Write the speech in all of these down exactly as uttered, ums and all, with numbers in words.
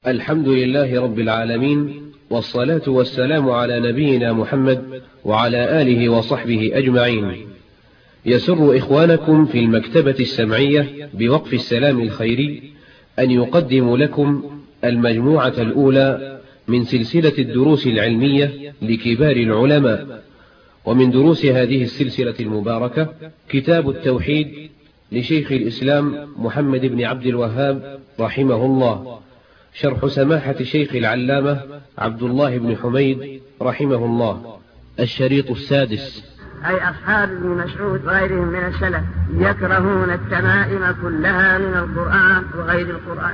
الحمد لله رب العالمين، والصلاة والسلام على نبينا محمد وعلى آله وصحبه أجمعين. يسر إخوانكم في المكتبة السمعية بوقف السلام الخيري أن يقدم لكم المجموعة الأولى من سلسلة الدروس العلمية لكبار العلماء. ومن دروس هذه السلسلة المباركة كتاب التوحيد لشيخ الإسلام محمد بن عبد الوهاب رحمه الله، شرح سماحة الشيخ العلامة عبد الله بن حميد رحمه الله. الشريط السادس. أي أصحاب ابن مسعود وغيرهم من السلف يكرهون التمائم كلها من القرآن وغير القرآن،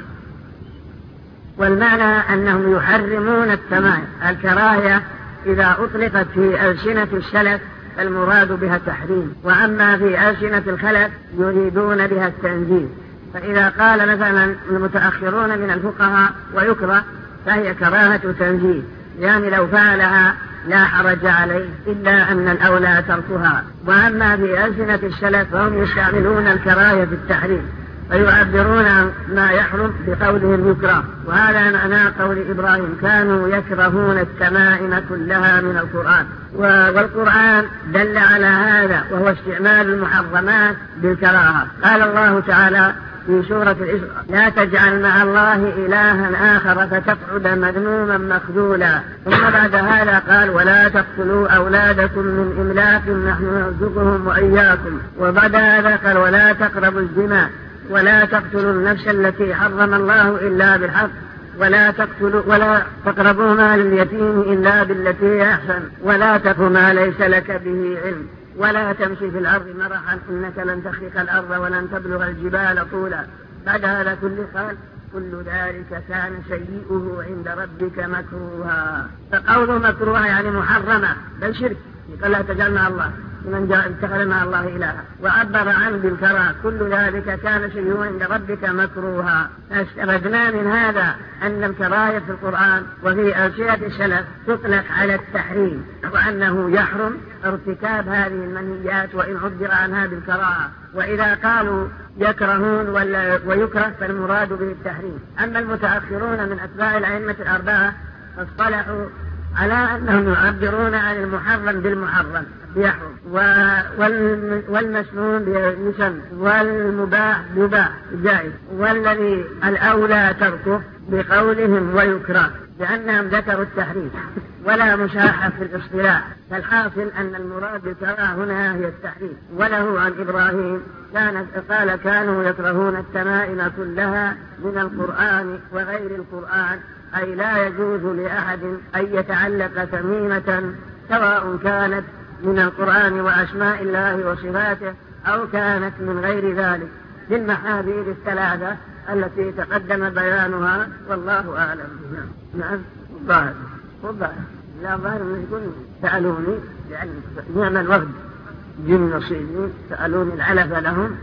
والمعنى أنهم يحرمون التمائم. الكراهية إذا أطلقت في ألسنة السلف المراد بها التحريم، وأما في ألسنة الخلف يريدون بها التنزيه. فإذا قال مثلا المتأخرون من الفقهاء ويكره فهي كراهة تنزيه، يعني لو فعلها لا حرج عليه، إلا أن الأولى تركها. وأما في ألسنة السلف فهم يستعملون الكراهية في التحريم، فيعبرون عن ما يحرم بقولهم يكره. وهذا معنى قول إبراهيم كانوا يكرهون التمائم كلها من القرآن. والقرآن دل على هذا، وهو استعمال المحرمات بالكراهة. قال الله تعالى في سورة الإسراء لا تجعل مع الله إلها آخر فتقعد مذموما مخذولا. ثم بعد هذا قال ولا تقتلوا أولادكم من إملاق نحن نرزقهم وإياكم. وبعد هذا قال ولا تقربوا الزنا ولا تقتلوا النفس التي حرم الله إلا بالحق ولا تقتلوا ولا تقربوا مال اليتيم إلا بالتي هي أحسن ولا تقف ما ليس لك به علم ولا تمشي في الأرض مرحا إنك لن تخرق الأرض ولن تبلغ الجبال طولا. بعد هذا كله قال كل ذلك كان سيئه عند ربك مكروها. فقوله مكروها يعني محرمة بل شرك، قال لا تجعل مع الله من جاء اتخذ مع الله إلها، وعبر عنه بالكراهة كل ذلك كان سيئه عند ربك مكروها. استفدنا من هذا أن الكراهية في القرآن وفي ألسنة السلف تطلق على التحريم، وأنه يحرم ارتكاب هذه المنهيات وإن عبر عنها بالكراهة. وإذا قالوا يكرهون ويكره فالمراد به التحريم. أما المتأخرون من أتباع الأئمة الأربعة فاصطلحوا على أنهم يعبرون عن المحرم بالمحرم يحرم، والمسنون بيسن، والمباح يباح جائز، والذي الأولى تركه بقولهم ويكره، لأنهم ذكروا التحريم ولا مشاحة في الاصطلاح. فالحاصل أن المراد بالكراهة هنا هي التحريم. وله عن إبراهيم كان قال كانوا يكرهون التمائم كلها من القرآن وغير القرآن، أي لا يجوز لأحد أن يتعلق تميمة سواء كانت من القرآن وأسماء الله وصفاته أو كانت من غير ذلك بالمحاذير الثلاثة التي تقدم بيانها، والله أعلم. نعم ظاهر والظاهر لا ظاهر من يقول سألوني يعني نعم الوفد جن نصيبين سألوني العلف لهم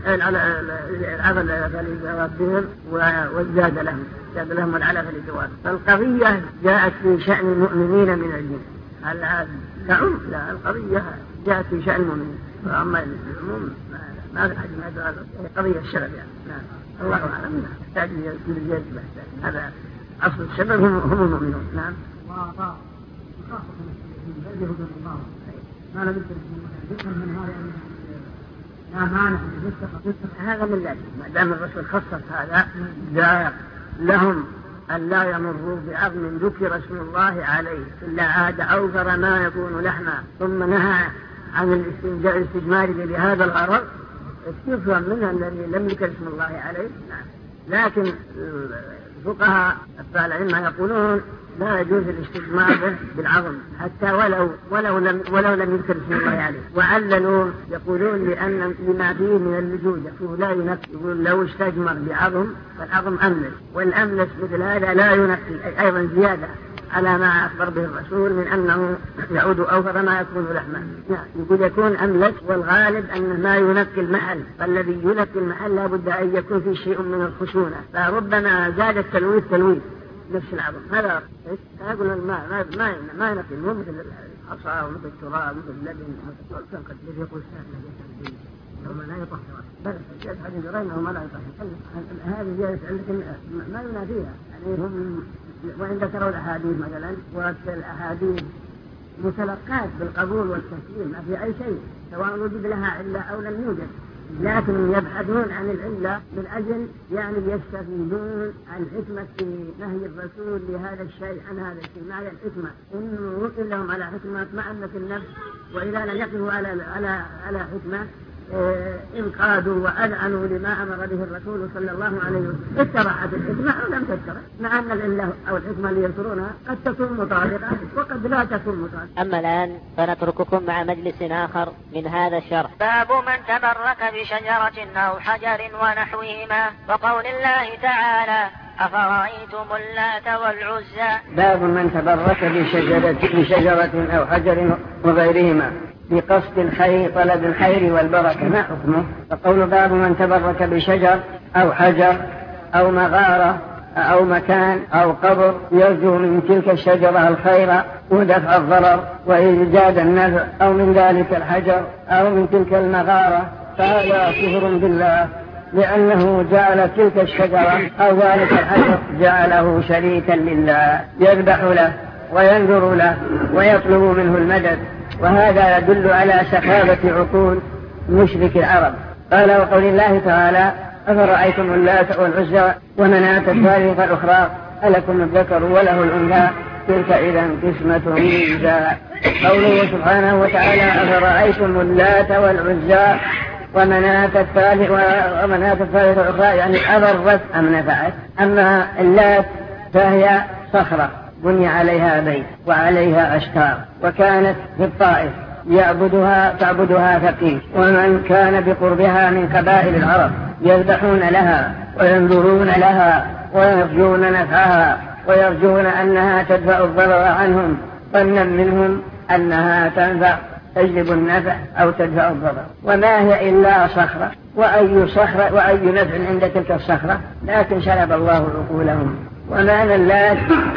العلف لجوابهم وازداد لهم زاد لهم العلف لجواب. فالقضية جاءت في شأن المؤمنين من الجن. هل تعم؟ لا، القضية جاءت في شأن المؤمنين، وأما العموم ما في حد ما يدعى قضية الشرع يعني. نعم الله أعلم. تحتاج للجاج بحث. هذا أصل السبب هم هم المؤمنون. نعم. وأعطى خاصة من ذلك هدى الله ما لم يذكر من هذا لا مانع من يذكر هذا من ذلك. ما دام الرسول خصص هذا جاء لهم أن لا يمروا بعظم ذكر اسم الله عليه إلا عاد أوفر ما يكون لحما، ثم نهى عن الاستجمار لهذا الغرض استفهم منها الذي لم يذكر اسم الله عليه. لكن الفقهاء العلماء يقولون لا يجوز الاستجمار به بالعظم حتى ولو ولو لم ولو لم يذكر اسم الله عليه. وعللوا يقولون لأن لما فيه من اللجوج يقول لا ينفي، يقول لو استجمر بعظم فالعظم أملس، والأملس مثل هذا لا ينفي، أي أيضا زيادة على ما أخبر به الرسول من أنه يعود أوفر ما يكون لحما. يقول يكون أملس، والغالب أنه ما ينقي المحل، فالذي ينقي المحل لابد أن يكون فيه شيء من الخشونة، فربما زاد التلويث تلويث نفس العظم. هذا يقول الماء ما ما ما ينقي، مو مثل الحصى ومثل التراب مثل اللبن مثل قد يقول سهل لما لا يطهر بل جاءت حديث غير أنه ما لا يطهر. هذه جاءت عندك ما ينافيها يعني هم وإن ذكروا الأحاديث مثلا والأحاديث متلقات بالقبول والتسليم ما في أي شيء سواء وجد لها علة أو لم يوجد، لكن يبحثون عن العلة من أجل يعني يستفيدون عن حكمة نهي الرسول لهذا الشيء عن هذا الشيء. ما هي الحكمة؟ إنه يمكن لهم على حكمة اطمأنت النفس، وإذا لم يقفوا على على على حكمة انقادوا وأذعنوا لما أمر به الرسول صلى الله عليه وسلم. اتبعت الحكمة أو لم تتبع، مع أن العلة أو الحكمة اللي يذكرونها قد تكون مطابقة وقد لا تكون مطابقة. أما الآن فنترككم مع مجلس آخر من هذا الشرح. باب من تبرك بشجرة أو حجر ونحوهما، وقول الله تعالى أفرأيتم اللات والعزى. باب من تبرك بشجرة, بشجرة أو حجر وغيرهما بقصد الخير طلب الخير والبركة، ما حكمه؟ فقول باب من تبرك بشجر أو حجر أو مغارة أو مكان أو قبر يرجو من تلك الشجرة الخير ودفع الضرر وإيجاد النفع، أو من ذلك الحجر أو من تلك المغارة، فهذا كفر بالله، لأنه جعل تلك الشجرة أو ذلك الحجر جعله شريكا لله، يذبح له وينذر له ويطلب منه المدد، وهذا يدل على سخافة عقول مشرك العرب. قال وقول الله تعالى أفرأيتم اللات والعزى ومناة الثالثة الأخرى ألكم الذكر وله الأنثى تلك إذا قسمة ضيزى. قوله سبحانه وتعالى أفرأيتم اللات والعزى ومناة الثالثة ومناة الثالثة الأخرى، يعني أضرت أم نفعت؟ أما اللات فهي صخرة بني عليها بيت وعليها أشكار، وكانت في الطائف يعبدها تعبدها ثقيف، ومن كان بقربها من قبائل العرب يذبحون لها وينظرون لها ويرجون نفعها ويرجون أنها تدفع الضرر عنهم، ظنا منهم أنها تنفع تجلب النفع أو تدفع الضرر، وما هي إلا صخرة، وأي صخرة وأي نفع عند تلك الصخرة، لكن شرب الله عقولهم. ومعنى اللات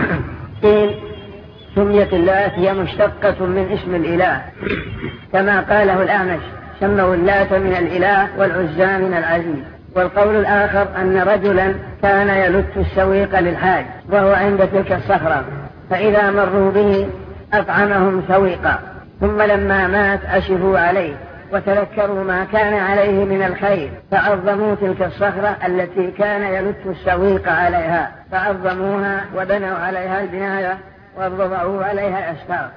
قيل سميت اللات هي مشتقة من اسم الإله، كما قاله الأعمش سموا اللات من الإله والعزى من العزيز. والقول الآخر أن رجلا كان يلت السويق للحاج وهو عند تلك الصخرة، فإذا مروا به أطعمهم سويقا، ثم لما مات أشفوا عليه وتذكروا ما كان عليه من الخير فعظموا تلك الصخرة التي كان يلت السويق عليها، فعظموها وبنوا عليها البناية وضعوا عليها الأشكار،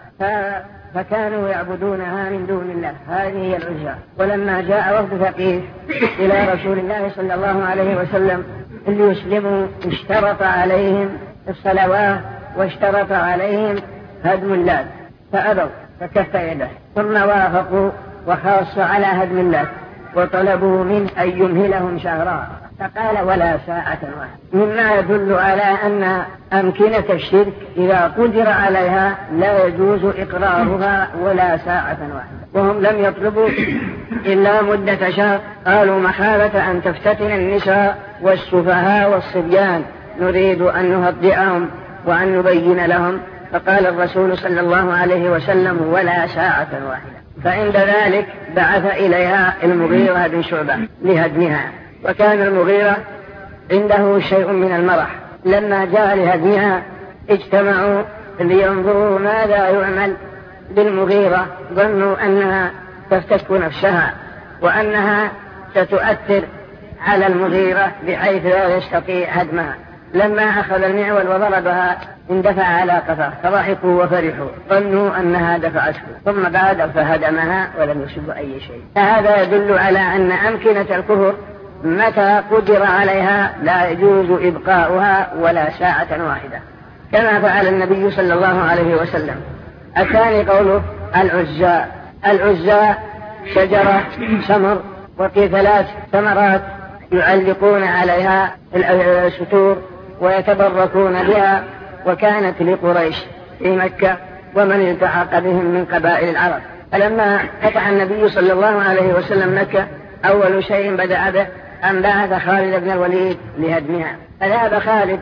فكانوا يعبدونها من دون الله. هذه هي العزى. ولما جاء وفد ثقيف إلى رسول الله صلى الله عليه وسلم ليسلموا اشترط عليهم الصلوات واشترط عليهم هدم اللات فأبوا فكف يده، ثم وافقوا وخاص على هدم اللات وطلبوا من أن يمهلهم شهرا، فقال ولا ساعة واحدة، مما يدل على أن أمكنة الشرك إذا قدر عليها لا يجوز إقرارها ولا ساعة واحدة. وهم لم يطلبوا إلا مدة شهر، قالوا مخافة أن تفتتن النساء والسفهاء والصبيان نريد أن نهدئهم وأن نبين لهم، فقال الرسول صلى الله عليه وسلم ولا ساعة واحدة. فعند ذلك بعث إليها المغيرة بن شعبة لهدمها، وكان المغيرة عنده شيء من المرح، لما جاء لهدمها اجتمعوا لينظروا ماذا يعمل بالمغيرة، ظنوا أنها تفتك نفسها وأنها ستؤثر على المغيرة بحيث لا يستطيع هدمها. لما أخذ المعول وضربها اندفع على قفاه فضحكوا وفرحوا، ظنوا أنها دفعته، ثم بعد فهدمها ولم يصب أي شيء. فهذا يدل على أن أمكنة الكفر متى قدر عليها لا يجوز إبقاؤها ولا ساعة واحدة، كما فعل النبي صلى الله عليه وسلم. الثاني قوله العزى. العزى شجرة سمر وفي ثلاث ثمرات يعلقون عليها الستور ويتبركون بها، وكانت لقريش في مكة ومن التحق بهم من قبائل العرب. فلما فتح النبي صلى الله عليه وسلم مكة أول شيء بدأ به أن بعث خالد بن الوليد لهدمها، فذهب خالد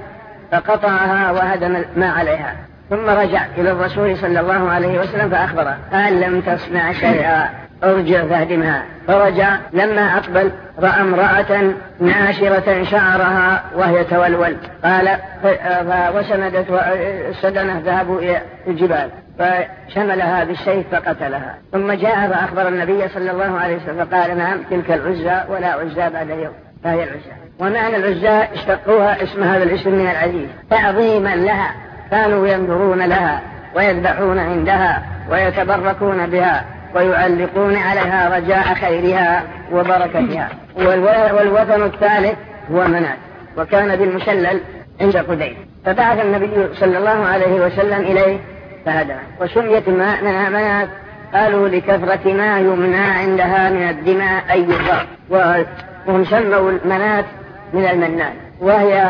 فقطعها وهدم ما عليها، ثم رجع إلى الرسول صلى الله عليه وسلم فأخبره قال لم تصنع شيئا ارجع فاهدمها. فرجع لما أقبل رأى امرأة ناشرة شعرها وهي تولول، قال وسندت وسدنه ذهبوا إلى الجبال فشملها بالسيف فقتلها. ثم جاء فأخبر النبي صلى الله عليه وسلم فقال نعم تلك العزى ولا عزى بعد اليوم، فهي العزى. ومعنى العزى اشتقوها اسم هذا الاسم من العزيز تعظيما لها، كانوا ينظرون لها ويذبحون عندها ويتبركون بها ويعلقون عليها رجاء خيرها وبركتها. والوثن الثالث هو منات، وكان بالمشلل عند قديم، فبعث النبي صلى الله عليه وسلم إليه فهداه. وسميت منات قالوا لكثرة ما يمنى عندها من الدماء أي الضرب، وهم سموا المنات من المنان، وهي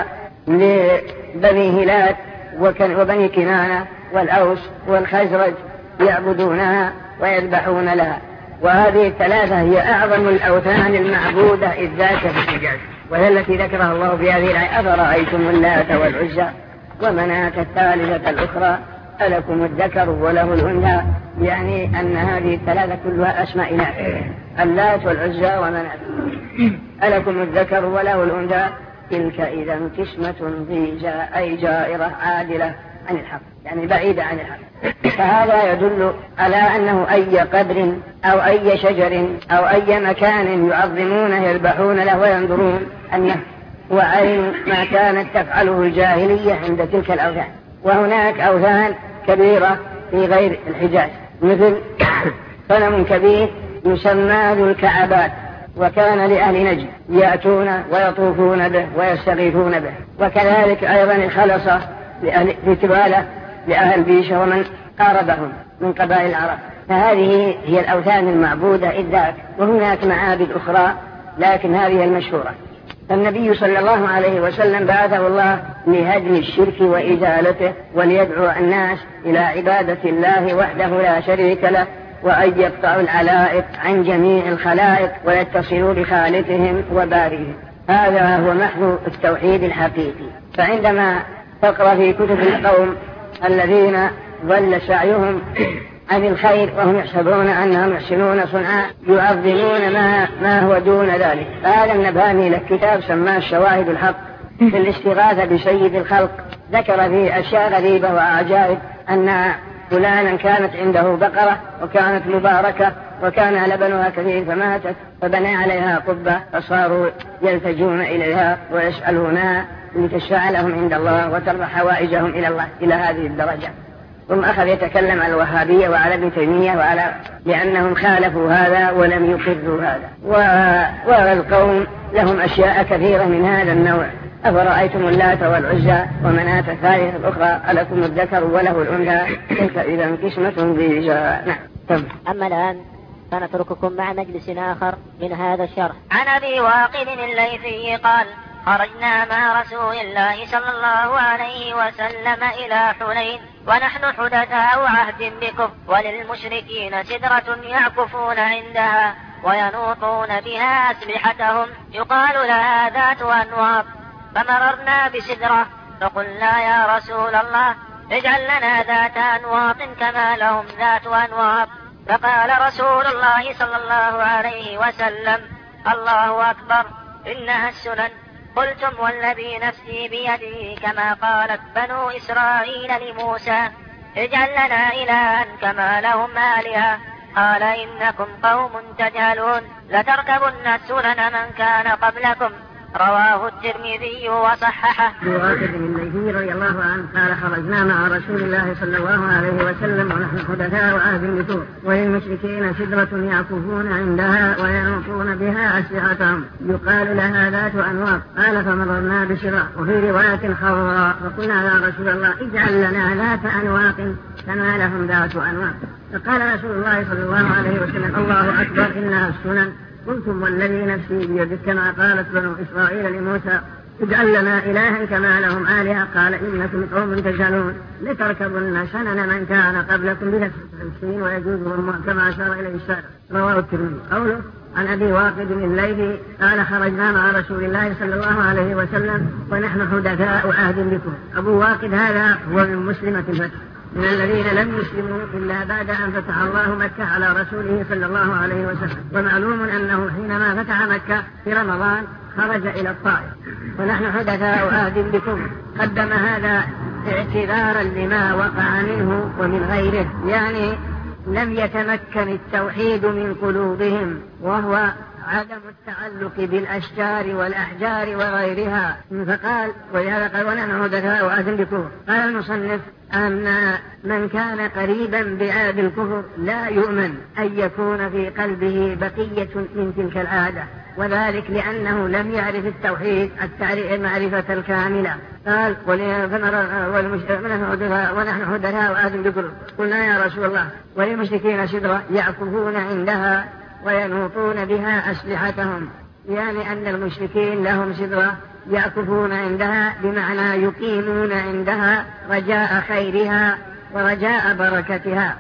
لبني هلال وبني كنانة والأوس والخزرج يعبدونها ويذبحون لها. وهذه الثلاثة هي أعظم الأوثان المعبودة إذ ذاك في الحجاز، وهي التي ذكرها الله في هذه الآية أفرأيتم اللات والعزى ومناة الثالثة الأخرى ألكم الذكر وله الأنثى، يعني أن هذه الثلاثة كلها أسماء إله، اللات والعزى ومناة. ألكم الذكر وله الأنثى تلك إذا قسمة ضيزى أي جائرة عادلة عن الحق، يعني بعيدة عن الحق. فهذا يدل على أنه أي قبر أو أي شجر أو أي مكان يعظمونه يذبحون له وينظرون أنه هو عين ما كانت تفعله الجاهلية عند تلك الأوثان. وهناك أوثان كبيرة في غير الحجاز، مثل صنم كبير يسمى ذو الكعبات، وكان لأهل نجد يأتون ويطوفون به ويستغيثون به. وكذلك أيضا الخلصة لأهل تبالة لأهل بيشة ومن قاربهم من قبائل العرب. فهذه هي الأوثان المعبودة إذ ذاك. وهناك معابد أخرى لكن هذه المشهورة. فالنبي صلى الله عليه وسلم بعثه الله لهدم الشرك وإزالته وليدعو الناس إلى عبادة الله وحده لا شريك له، وأن يقطعوا العلائق عن جميع الخلائق ويتصلوا بخالقهم وبارئهم. هذا هو محض التوحيد الحقيقي. فعندما تقرأ في كتب القوم الذين ضل سعيهم عن الخير وهم يحسبون أنهم يحسنون صنعا يعظمون ما, ما هو دون ذلك. فهذا النبهاني له كتاب سماه الشواهد الحق في الاستغاثة بسيد الخلق، ذكر فيه أشياء غريبة وعجائب، أن فلانا كانت عنده بقرة وكانت مباركة وكان لبنها كثير فماتت، فبنى عليها قبة فصاروا يلتجون إليها ويسألونها لتشفع لهم عند الله وترفع حوائجهم إلى الله إلى هذه الدرجة. ثم أخذ يتكلم على الوهابية وعلى ابن تيمية وعلى لأنهم خالفوا هذا ولم يقروا هذا. والقوم لهم أشياء كثيرة من هذا النوع. أفرأيتم اللات والعزى ومناة الثالثة الأخرى ألكم الذكر وله الأنثى تلك إذا قسمة ضيزى. نعم. أما الآن فنترككم مع مجلس آخر من هذا الشرح. عن أبي واقد الليثي قال: خرجنا مع رسول الله صلى الله عليه وسلم إلى حنين ونحن حدثاء عهد بكفر، وللمشركين سدرة يعكفون عندها وينوطون بها أسلحتهم يقال لها ذات أنواط. فمررنا بسدرة فقلنا يا رسول الله اجعل لنا ذات أنواط كما لهم ذات أنواط. فقال رسول الله صلى الله عليه وسلم: الله أكبر إنها السنن. قلتم والذي نفسي بيده كما قالت بنو إسرائيل لموسى اجعل لنا إلها كما لهم آلهة. قال إنكم قوم تجهلون لتركبن سنن من كان قبلكم. رواه الترمذي وصححه. أبي واقد الليثي رضي الله عنه قال: خرجنا مع رسول الله صلى الله عليه وسلم ونحن حدثاء عهد بكفر، وللمشركين سدرة يعكفون عندها وينوطون بها أسلحتهم يقال لها ذات أنواط. قال: فمررنا بسدرة وفي رواية خضراء فقلنا يا رسول الله اجعل لنا ذات أنواط كما لهم ذات أنواط. فقال رسول الله صلى الله عليه وسلم: الله أكبر إنها السنن. قلتم والذي نفسي بيدك كما قالت بنو إسرائيل لموسى اجعل لنا إلها كما لهم آلهة. قال إنكم قوم تجهلون لتركبن سنن من كان قبلكم بنفس السين ويجوز كما أشار إليه الشارع. رواه الترمذي. قوله عن أبي واقد الليثي قال: خرجنا مع رسول الله صلى الله عليه وسلم ونحن حدثاء عهد بكم. أبو واقد هذا هو من مسلمة الفتح، من الذين لم يسلموا إلا بعد أن فتح الله مكة على رسوله صلى الله عليه وسلم. ومعلوم أنه حينما فتح مكة في رمضان خرج إلى الطائف، ونحن حدثاء عهد بكم. قدم هذا اعتذارا لما وقع منه ومن غيره، يعني لم يتمكن التوحيد من قلوبهم، وهو عدم التعلق بالأشجار والأحجار وغيرها. فقال ولهذا قال ونحن حدثاء عهد بكم. قال المصنف أن من كان قريبا بعاد الكفر لا يؤمن أن يكون في قلبه بقية من تلك العادة، وذلك لأنه لم يعرف التوحيد المعرفة الكاملة. قال ونحن حدثاء عهد بكم. قلنا يا رسول الله وللمشركين شجرة يعكفون عندها وينوطون بها أسلحتهم، يعني أن المشركين لهم شجرة يعكفون عندها بمعنى يقيمون عندها رجاء خيرها ورجاء بركتها،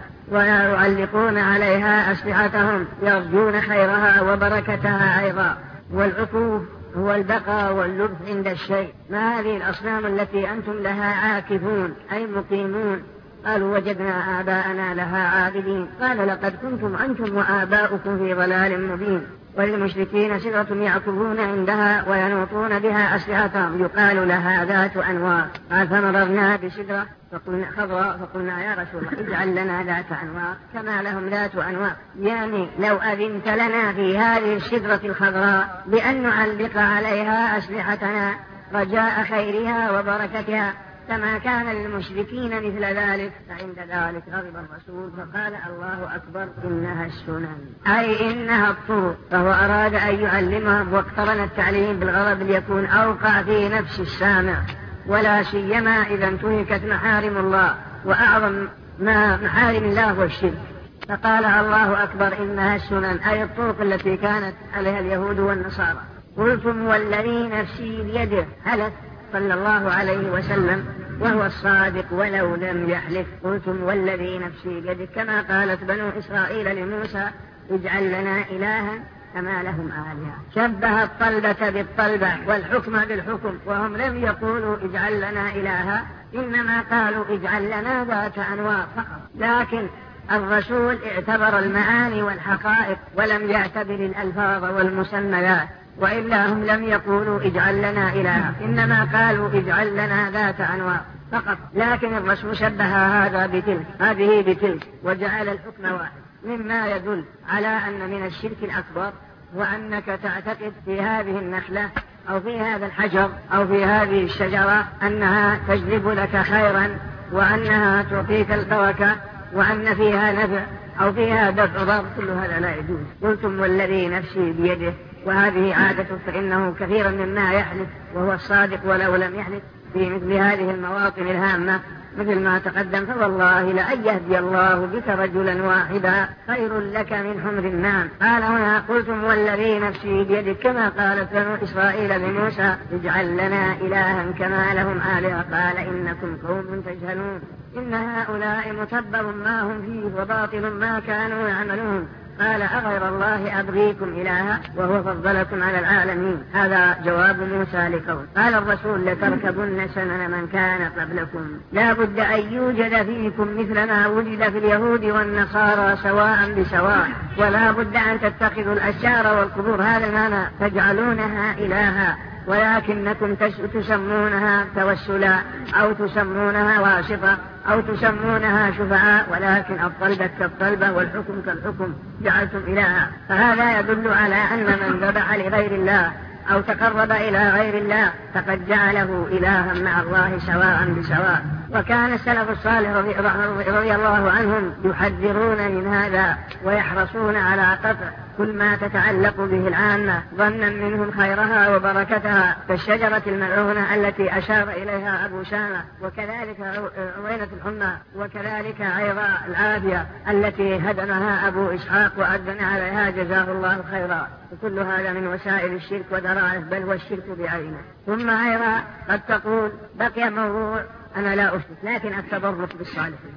ويعلقون عليها أسلحتهم يرجون خيرها وبركتها أيضا. والعكوف هو البقاء واللبث عند الشيء. ما هذه الأصنام التي أنتم لها عاكفون أي مقيمون؟ قالوا وجدنا آباءنا لها عابدين. قال لقد كنتم أنتم وآباؤكم في ضلال مبين. وللمشركين شجرة يعكفون عندها وينوطون بها أسلحتهم يقال لها ذات أنواط. قال فمررنا بشجرة فقلنا خضراء فقلنا يا رسول الله اجعل لنا ذات أنواط كما لهم ذات أنواط، يعني لو أذنت لنا في هذه الشجرة الخضراء بأن نعلق عليها أسلحتنا رجاء خيرها وبركتها كما كان للمشركين مثل ذلك. فعند ذلك غضب الرسول فقال الله أكبر إنها السنن أي إنها الطرق. فهو أراد أن يعلمهم، واقترن التعليم بالغضب ليكون أوقع في نفس السامع، ولا سيما إذا انتهكت محارم الله، وأعظم ما محارم الله هو الشرك. فقال الله أكبر إنها السنن أي الطرق التي كانت عليها اليهود والنصارى. قلتم والذي نفسي بيده، هلك صلى الله عليه وسلم وهو الصادق ولو لم يحلف. قلتم والذي نفسي بيده، كما قالت بنو إسرائيل لموسى اجعل لنا إلها كما لهم آلهة. شبه الطلبة بالطلبة والحكم بالحكم، وهم لم يقولوا اجعل لنا إلها، إنما قالوا اجعل لنا ذات أنواط فقط. لكن الرسول اعتبر المعاني والحقائق ولم يعتبر الألفاظ والمسميات، وإلا هم لم يقولوا اجعل لنا إلها، إنما قالوا اجعل لنا ذات أنواط فقط. لكن الرسول شبه هذا بتلك هذه بتلك وجعل الحكم واحد، مما يدل على أن من الشرك الأكبر وأنك تعتقد في هذه النخلة أو في هذا الحجر أو في هذه الشجرة أنها تجلب لك خيرا وأنها تعطيك البركة وأن فيها نفع أو فيها دفع ضر، كل هذا لا يجوز. قلتم والذي نفسي بيده، وهذه عادة، فإنه كثيرا مما يحلف وهو الصادق ولو لم يحلف في مثل هذه المواطن الهامة مثل ما تقدم. فوالله لأن يهدي الله بك رجلا واحدا خير لك من حمر النعم. قال هنا قلتم والذي نفسي بيدك، كما قالت بنو إسرائيل لموسى اجعل لنا إلها كما لهم آلهة. قال إنكم قوم تجهلون إن هؤلاء متبر ما هم فيه وباطل ما كانوا يعملون. قال أغير الله أبغيكم إلها وهو فضلكم على العالمين. هذا جواب موسى لقوم. قال الرسول لتركبن سنن من كان قبلكم، لا بد أن يوجد فيكم مثل ما وجد في اليهود والنصارى سواء بسواء، ولا بد أن تتخذوا الأشجار والقبور، هذا المعنى، تجعلونها إلها، ولكنكم تسمونها توسلا أو تسمونها واسطة أو تسمونها شفعاء، ولكن الطلبة كالطلبة والحكم كالحكم جعلتم إلها. فهذا يدل على أن من ذبح لغير الله أو تقرب إلى غير الله فقد جعله إلها مع الله سواء بسواء. وكان السلف الصالح رضي الله عنهم يحذرون من هذا ويحرصون على قطع كل ما تتعلق به العامة ظنا منهم خيرها وبركتها، كالشجرة الملعونة التي أشار إليها أبو شامة، وكذلك عوينة الحمى، وكذلك أيضا العافية التي هدمها أبو إسحاق وأذن عليها جزاه الله خيرا. وكل هذا من وسائل الشرك ودرائه، بل هو الشرك بعينه. ثم أيضا قد تقول بقي موضوع أنا لا أشرك لكن أتبرك بالصالحين.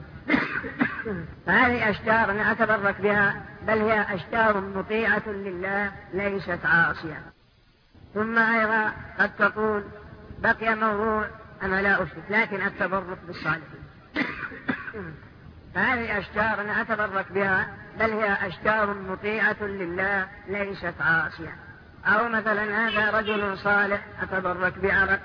فهذه أشجار أنا أتبرك بها، بل هي أشجار مطيعة لله ليست عاصية. ثم أيضا قد تقول بقي موضوع أنا لا أشرك لكن أتبرك بالصالحين. هذه الأشجار أنا أتبرك بها، بل هي أشجار مطيعة لله ليست عاصية. أو مثلا هذا رجل صالح أتبرك بعرق.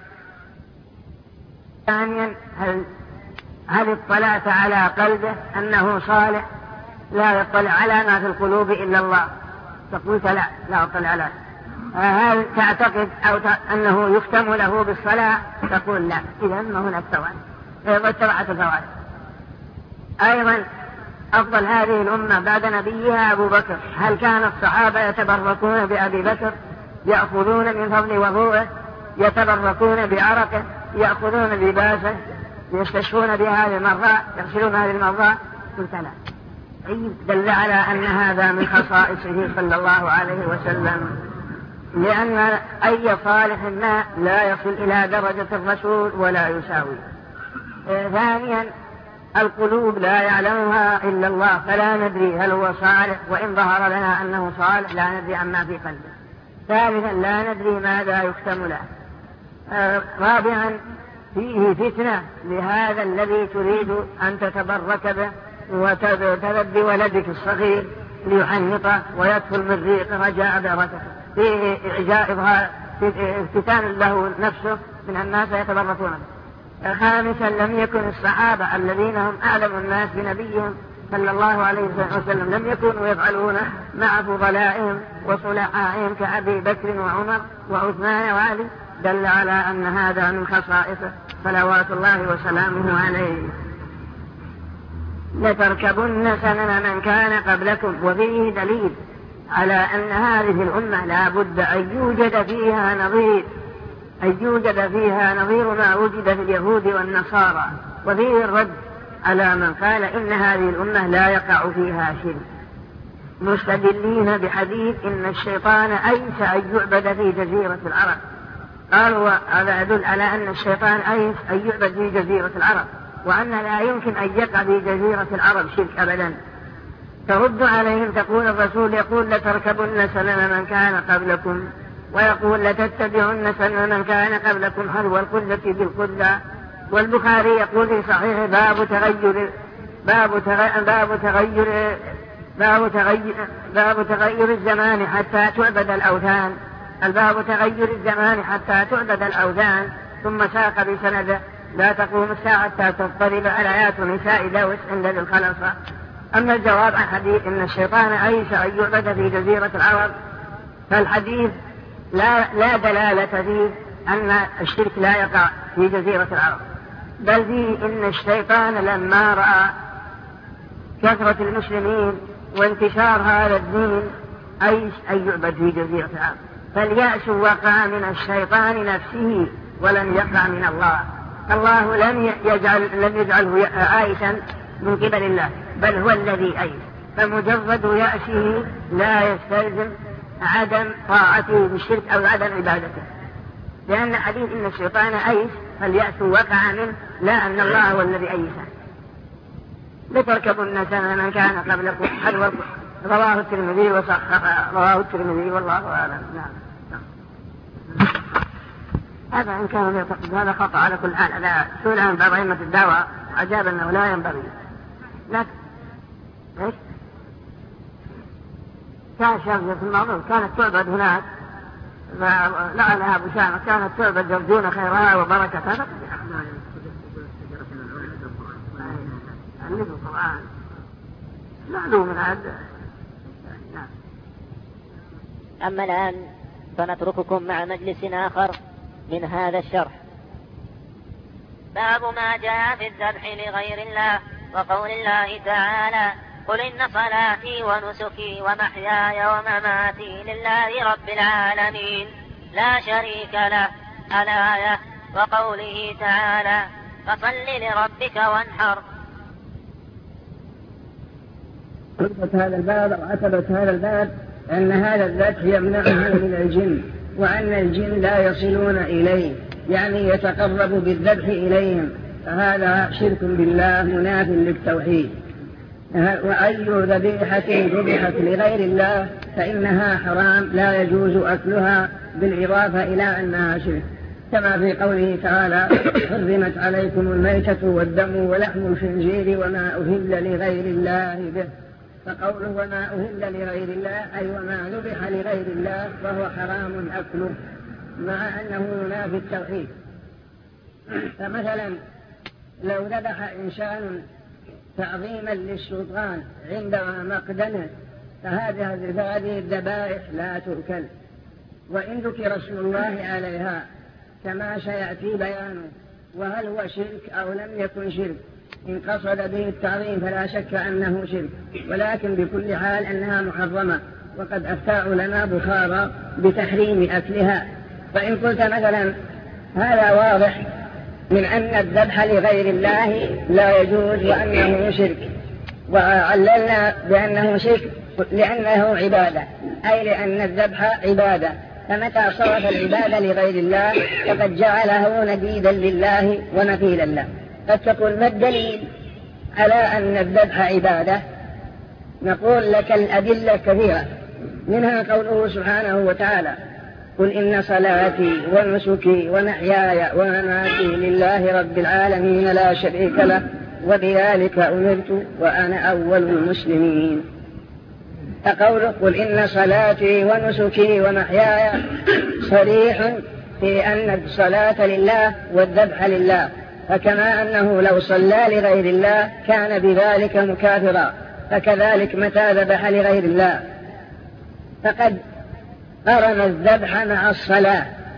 ثانيا هل, هل اطلعت على قلبه أنه صالح؟ لا يطلع على ما في القلوب إلا الله. تقول لا لا أطلع على. هل تعتقد أو أنه يختم له بالصلاة؟ تقول لا. إذا ما هنا الثواني واتبعت الفوائد. أيضا أفضل هذه الأمة بعد نبيها أبو بكر. هل كان الصحابة يتبركون بأبي بكر؟ يأخذون من فضل وضوءه، يتبركون بعرقه، يأخذون بلباسه، يستشفون بهذه المرضى، يغسلون هذه المرضى؟ قلت لا. دل على أن هذا من خصائصه صلى الله عليه وسلم، لأن أي صالح ما لا يصل إلى درجة الرسول ولا يساوي. ثانيا القلوب لا يعلمها إلا الله، فلا ندري هل هو صالح، وإن ظهر لنا أنه صالح لا ندري عما في قلبه. ثالثا لا ندري ماذا يختم له. رابعا فيه فتنة لهذا الذي تريد أن تتبرك به وتذب ولدك الصغير ليحنطه ويدخل من ريق رجاء بركته، فيه إعجائها افتتان له نفسه من الناس يتبركون به. خامسا لم يكن الصحابة الذين هم أعلم الناس بنبيهم صلى الله عليه وسلم لم يكونوا يفعلون مع فضلائهم وصلحائهم كأبي بكر وعمر وعثمان وعلي، دل على أن هذا من خصائصه صلوات الله وسلامه عليه. لتركبن سنن من كان قبلكم. وفيه دليل على أن هذه الأمة لا بد أن يوجد فيها نظير أن يوجد فيها نظير ما وجد في اليهود والنصارى. وفيه الرد على من قال إن هذه الأمة لا يقع فيها شرك، مستدلين بحديث إن الشيطان أيس أن يعبد في جزيرة العرب. قالوا هذا يدل على أن الشيطان أيس أن يعبد في جزيرة العرب، وأن لا يمكن أن يقع في جزيرة العرب شرك أبدا. ترد عليهم تقول الرسول يقول لتركبن سنن من كان قبلكم، ويقول لتتبعن سنن من كان قبلكم حذو القلة بالقلة. والبخاري يقول في صحيح باب تغير باب تغير باب تغير باب تغير, باب تغير الزمان حتى تعبد الأوثان. الباب تغير الزمان حتى تعبد الأوثان. ثم ساق بسند لا تقوم الساعة حتى تضطرب آيات نساء داوس عند ذي الخلصة. أما الجواب عن حديث إن الشيطان أيس أن يعبد في جزيرة العرب، فالحديث لا, لا دلالة فيه أن الشرك لا يقع في جزيرة العرب، بل فيه إن الشيطان لما رأى كثرة المسلمين وانتشار هذا الدين أيس أن يعبد في جزيرة العرب، فاليأس وقع من الشيطان نفسه ولم يقع من الله. الله لم يجعل لم يجعله آيسا من قبل الله، بل هو الذي أيس. فمجرد يأسه لا يستلزم عدم طاعته بالشرك أو عدم عبادته، لأن حديث إن الشيطان أيس فاليأس وقع منه، لا أن الله هو الذي أيسه. لتركبن سنن من كان قبلكم حذو. رواه الترمذي وصححه رواه الترمذي والله أعلم. نعم. هذا إن كان يعتقد هذا خطأ على كل حال. هذا سئل عن بعض أئمة الدعوة أجاب أنه لا ينبغي. لكن إيش؟ كان شرجة في الموضوع كانت تعبد هناك، لعنها أبو شامة، كانت تعبد يرجون خيرها وبركتها. نعم القرآن معلوم من هذا. أما الآن فنترككم مع مجلس آخر من هذا الشرح. باب ما جاء في الذبح لغير الله وقول الله تعالى قل إن صلاتي ونسكي ومحياي ومماتي لله رب العالمين لا شريك له الآية، وقوله تعالى فصل لربك وانحر. عتبت هذا الباب أو عتبت هذا الباب أن هذا الذبح يمنعه من الجن، وأن الجن لا يصلون إليه، يعني يتقرب بالذبح إليهم، فهذا شرك بالله مناف للتوحيد. وأي ذبيحة ذبحت لغير الله فإنها حرام لا يجوز أكلها بالإضافة إلى أنها شرك. كما في قوله تعالى حرمت عليكم الميتة والدم ولحم الخنزير وما أهل لغير الله به. فقوله وما أهل لغير الله أي وما ذبح لغير الله فهو حرام أكله، مع أنه ينافي التوحيد. فمثلا لو ذبح إنسان تعظيما للسلطان عند مقدمه فهذه الذبائح لا تؤكل، وإن ذكر اسم الله عليها كما سيأتي بيانه. وهل هو شرك أو لم يكن شرك؟ إن قصد به التعظيم فلا شك أنه شرك، ولكن بكل حال أنها محرمة، وقد أفتى علماء بخارى بتحريم أكلها. فإن قلت مثلا هذا واضح من أن الذبح لغير الله لا يجوز وأنه شرك، وعللنا بأنه شرك لأنه عبادة، أي لأن الذبح عبادة، فمتى صرف العبادة لغير الله فقد جعله نديدا لله ومثيلا له. قد تقول ما الدليل على أن الذبح عبادة؟ نقول لك الأدلة كثيرة، منها قوله سبحانه وتعالى قل إن صلاتي ونسكي ومحياي ومماتي لله رب العالمين لا شريك له وبذلك أمرت وأنا أول المسلمين. فقوله قل إن صلاتي ونسكي ومحياي صريح في أن الصلاة لله والذبح لله، فكما أنه لو صلى لغير الله كان بذلك مكافرا، فكذلك متى ذبح لغير الله فقد قرن الذبح مع الصلاة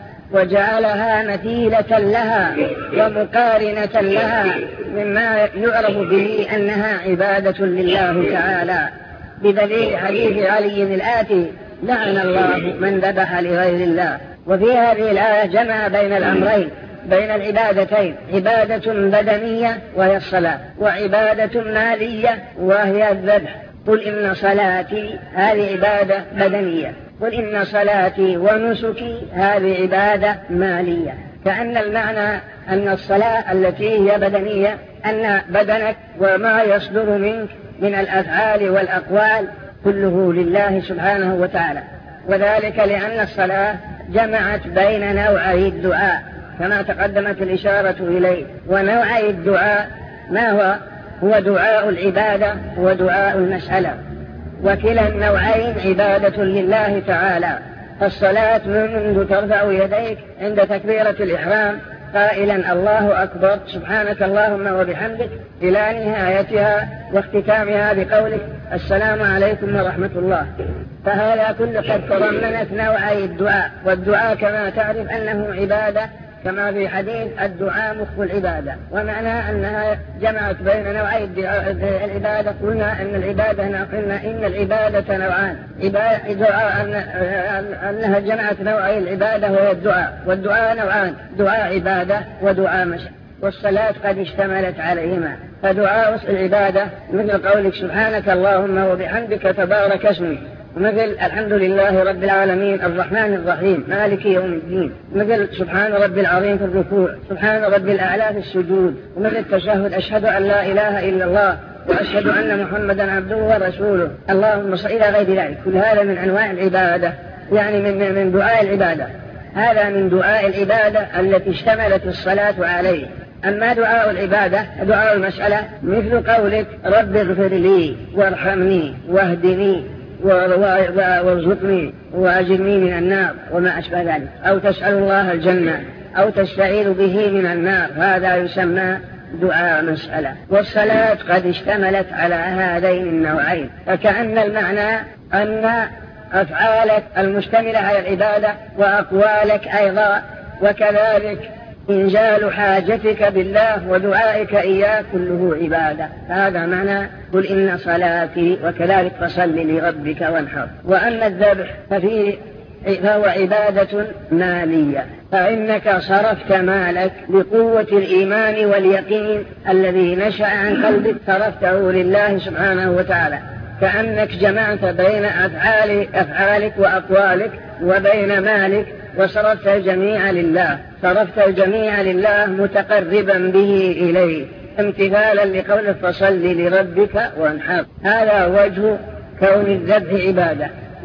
وجعلها مثيلة لها ومقارنة لها مما يعرف به أنها عبادة لله تعالى، بدليل حديث علي الآتي لعن الله من ذبح لغير الله. وفي هذه الآية جمع بين الأمرين، بين العبادتين، عبادة بدنية وهي الصلاة، وعبادة مالية وهي الذبح. قل إن صلاتي هذه عبادة بدنية، قل إن صلاتي ونسكي هذه عبادة مالية، كأن المعنى أن الصلاة التي هي بدنية أن بدنك وما يصدر منك من الأفعال والأقوال كله لله سبحانه وتعالى، وذلك لأن الصلاة جمعت بين نوعي الدعاء كما تقدمت الإشارة إليه. ونوعي الدعاء ما هو؟ هو دعاء العبادة ودعاء المسألة، وكلا النوعين عبادة لله تعالى. فالصلاة منذ ترفع يديك عند تكبيرة الإحرام قائلا الله أكبر سبحانك اللهم وبحمدك إلى نهايتها واختتامها بقولك السلام عليكم ورحمة الله، فهذا كله قد تضمنت نوعي الدعاء. والدعاء كما تعرف أنه عبادة، كما في حديث الدعاء مخ العبادة، ومعنى أنها جمعت بين نوعي العبادة. قلنا أن العبادة قلنا إن العبادة نوعان، دعاء أنها جمعت نوعي العبادة وهي الدعاء، والدعاء نوعان، دعاء عبادة ودعاء مشي، والصلاة قد اشتملت عليهما. فدعاء العبادة مثل قولك سبحانك اللهم وبحمدك تبارك اسمك، مثل الحمد لله رب العالمين الرحمن الرحيم مالك يوم الدين، مثل سبحان رب العظيم في الركوع، سبحان رب الأعلى في السجود، ومثل التشهد أشهد أن لا إله إلا الله وأشهد أن محمدا عبده ورسوله اللهم صل إلى غير ذلك. كل هذا من أنواع العبادة، يعني من من دعاء العبادة. هذا من دعاء العبادة التي اشتملت الصلاة عليه. أما دعاء العبادة دعاء المسألة مثل قولك رب اغفر لي وارحمني واهدني وارزقني واجرني من النار وما أشبه ذلك، أو تسأل الله الجنة أو تستعيذ به من النار، هذا يسمى دعاء مسألة. والصلاة قد اشتملت على هذين النوعين، فكأن المعنى أن أفعالك المشتملة على العبادة وأقوالك أيضا، وكذلك إنزال حاجتك بالله ودعائك إياه كله عبادة. هذا معنى قل إن صلاتي وكذلك فصل لربك وانحر. وأما الذبح ففيه فهو عبادة مالية، فإنك صرفت مالك بقوة الإيمان واليقين الذي نشأ عن قلبك، صرفته لله سبحانه وتعالى، كأنك جمعت بين أفعال أفعالك وأقوالك وبين مالك وصرفت الجميع لله، صرفت الجميع لله متقربا به إليه امتثالا لقوله فصل لربك وانحر. هذا وجه كون الذبح عبادة.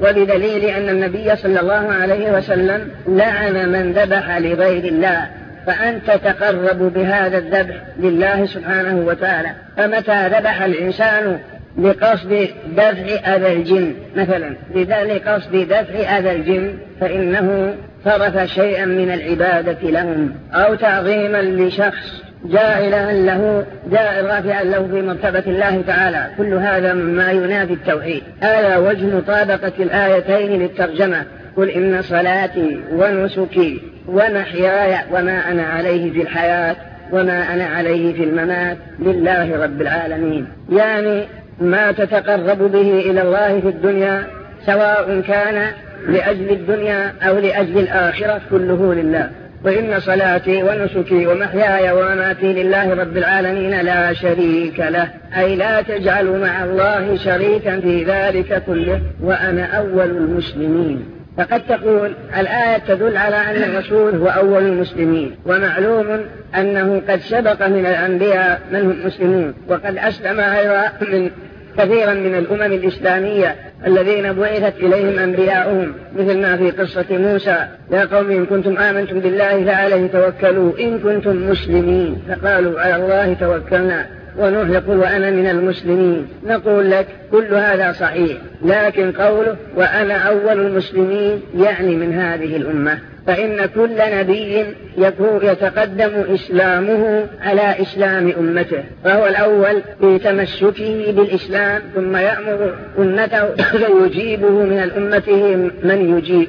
وبدليل أن النبي صلى الله عليه وسلم لعن من ذبح لغير الله، فأنت تقرب بهذا الذبح لله سبحانه وتعالى. فمتى ذبح الإنسان لقصد دفع أذى الجن مثلا، لقصد دفع أذى الجن، فإنه صرف شيئا من العبادة لهم، أو تعظيما لشخص جاعلا له جاء رافعا له في مرتبة الله تعالى، كل هذا مما ينافي التوحيد. هذا وجه مطابقة الآيتين للترجمة: قل إن صلاتي ونسكي ومحياي وما أنا عليه في الحياة وما أنا عليه في الممات لله رب العالمين. يعني ما تتقرب به إلى الله في الدنيا سواء كان لأجل الدنيا أو لأجل الآخرة كله لله. وإن صلاتي ونسكي ومحياي ومماتي لله رب العالمين لا شريك له، أي لا تجعلوا مع الله شريكا في ذلك كله وأنا أول المسلمين. فقد تقول الآية تدل على أن الرسول هو أول المسلمين، ومعلوم أنه قد سبق من الأنبياء من هم مسلمون، وقد أسلم أيضا من كثيرا من الأمم الإسلامية الذين بعثت إليهم أنبياؤهم، مثل ما في قصة موسى: يا قوم إن كنتم آمنتم بالله فعليه توكلوا إن كنتم مسلمين، فقالوا على الله توكلنا. ونوح يقول وأنا من المسلمين. نقول لك كل هذا صحيح، لكن قوله وأنا أول المسلمين يعني من هذه الأمة، فإن كل نبي يتقدم إسلامه على إسلام أمته، فهو الأول في تمسكه بالإسلام، ثم يأمر أمته ويجيبه من الأمة من يجيب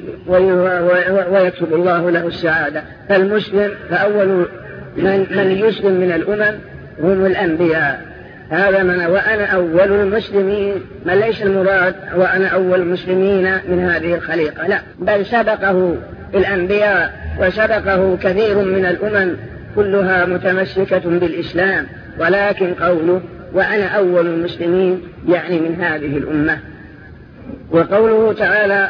ويكتب الله له السعادة. فالمسلم فأول من, من يسلم من الأمم هم الأنبياء. هذا من وأنا أول المسلمين، ما ليس المراد وأنا أول المسلمين من هذه الخليقة، لا، بل سبقه الأنبياء وسبقه كثير من الأمم كلها متمسكة بالإسلام، ولكن قوله وأنا أول المسلمين يعني من هذه الأمة. وقوله تعالى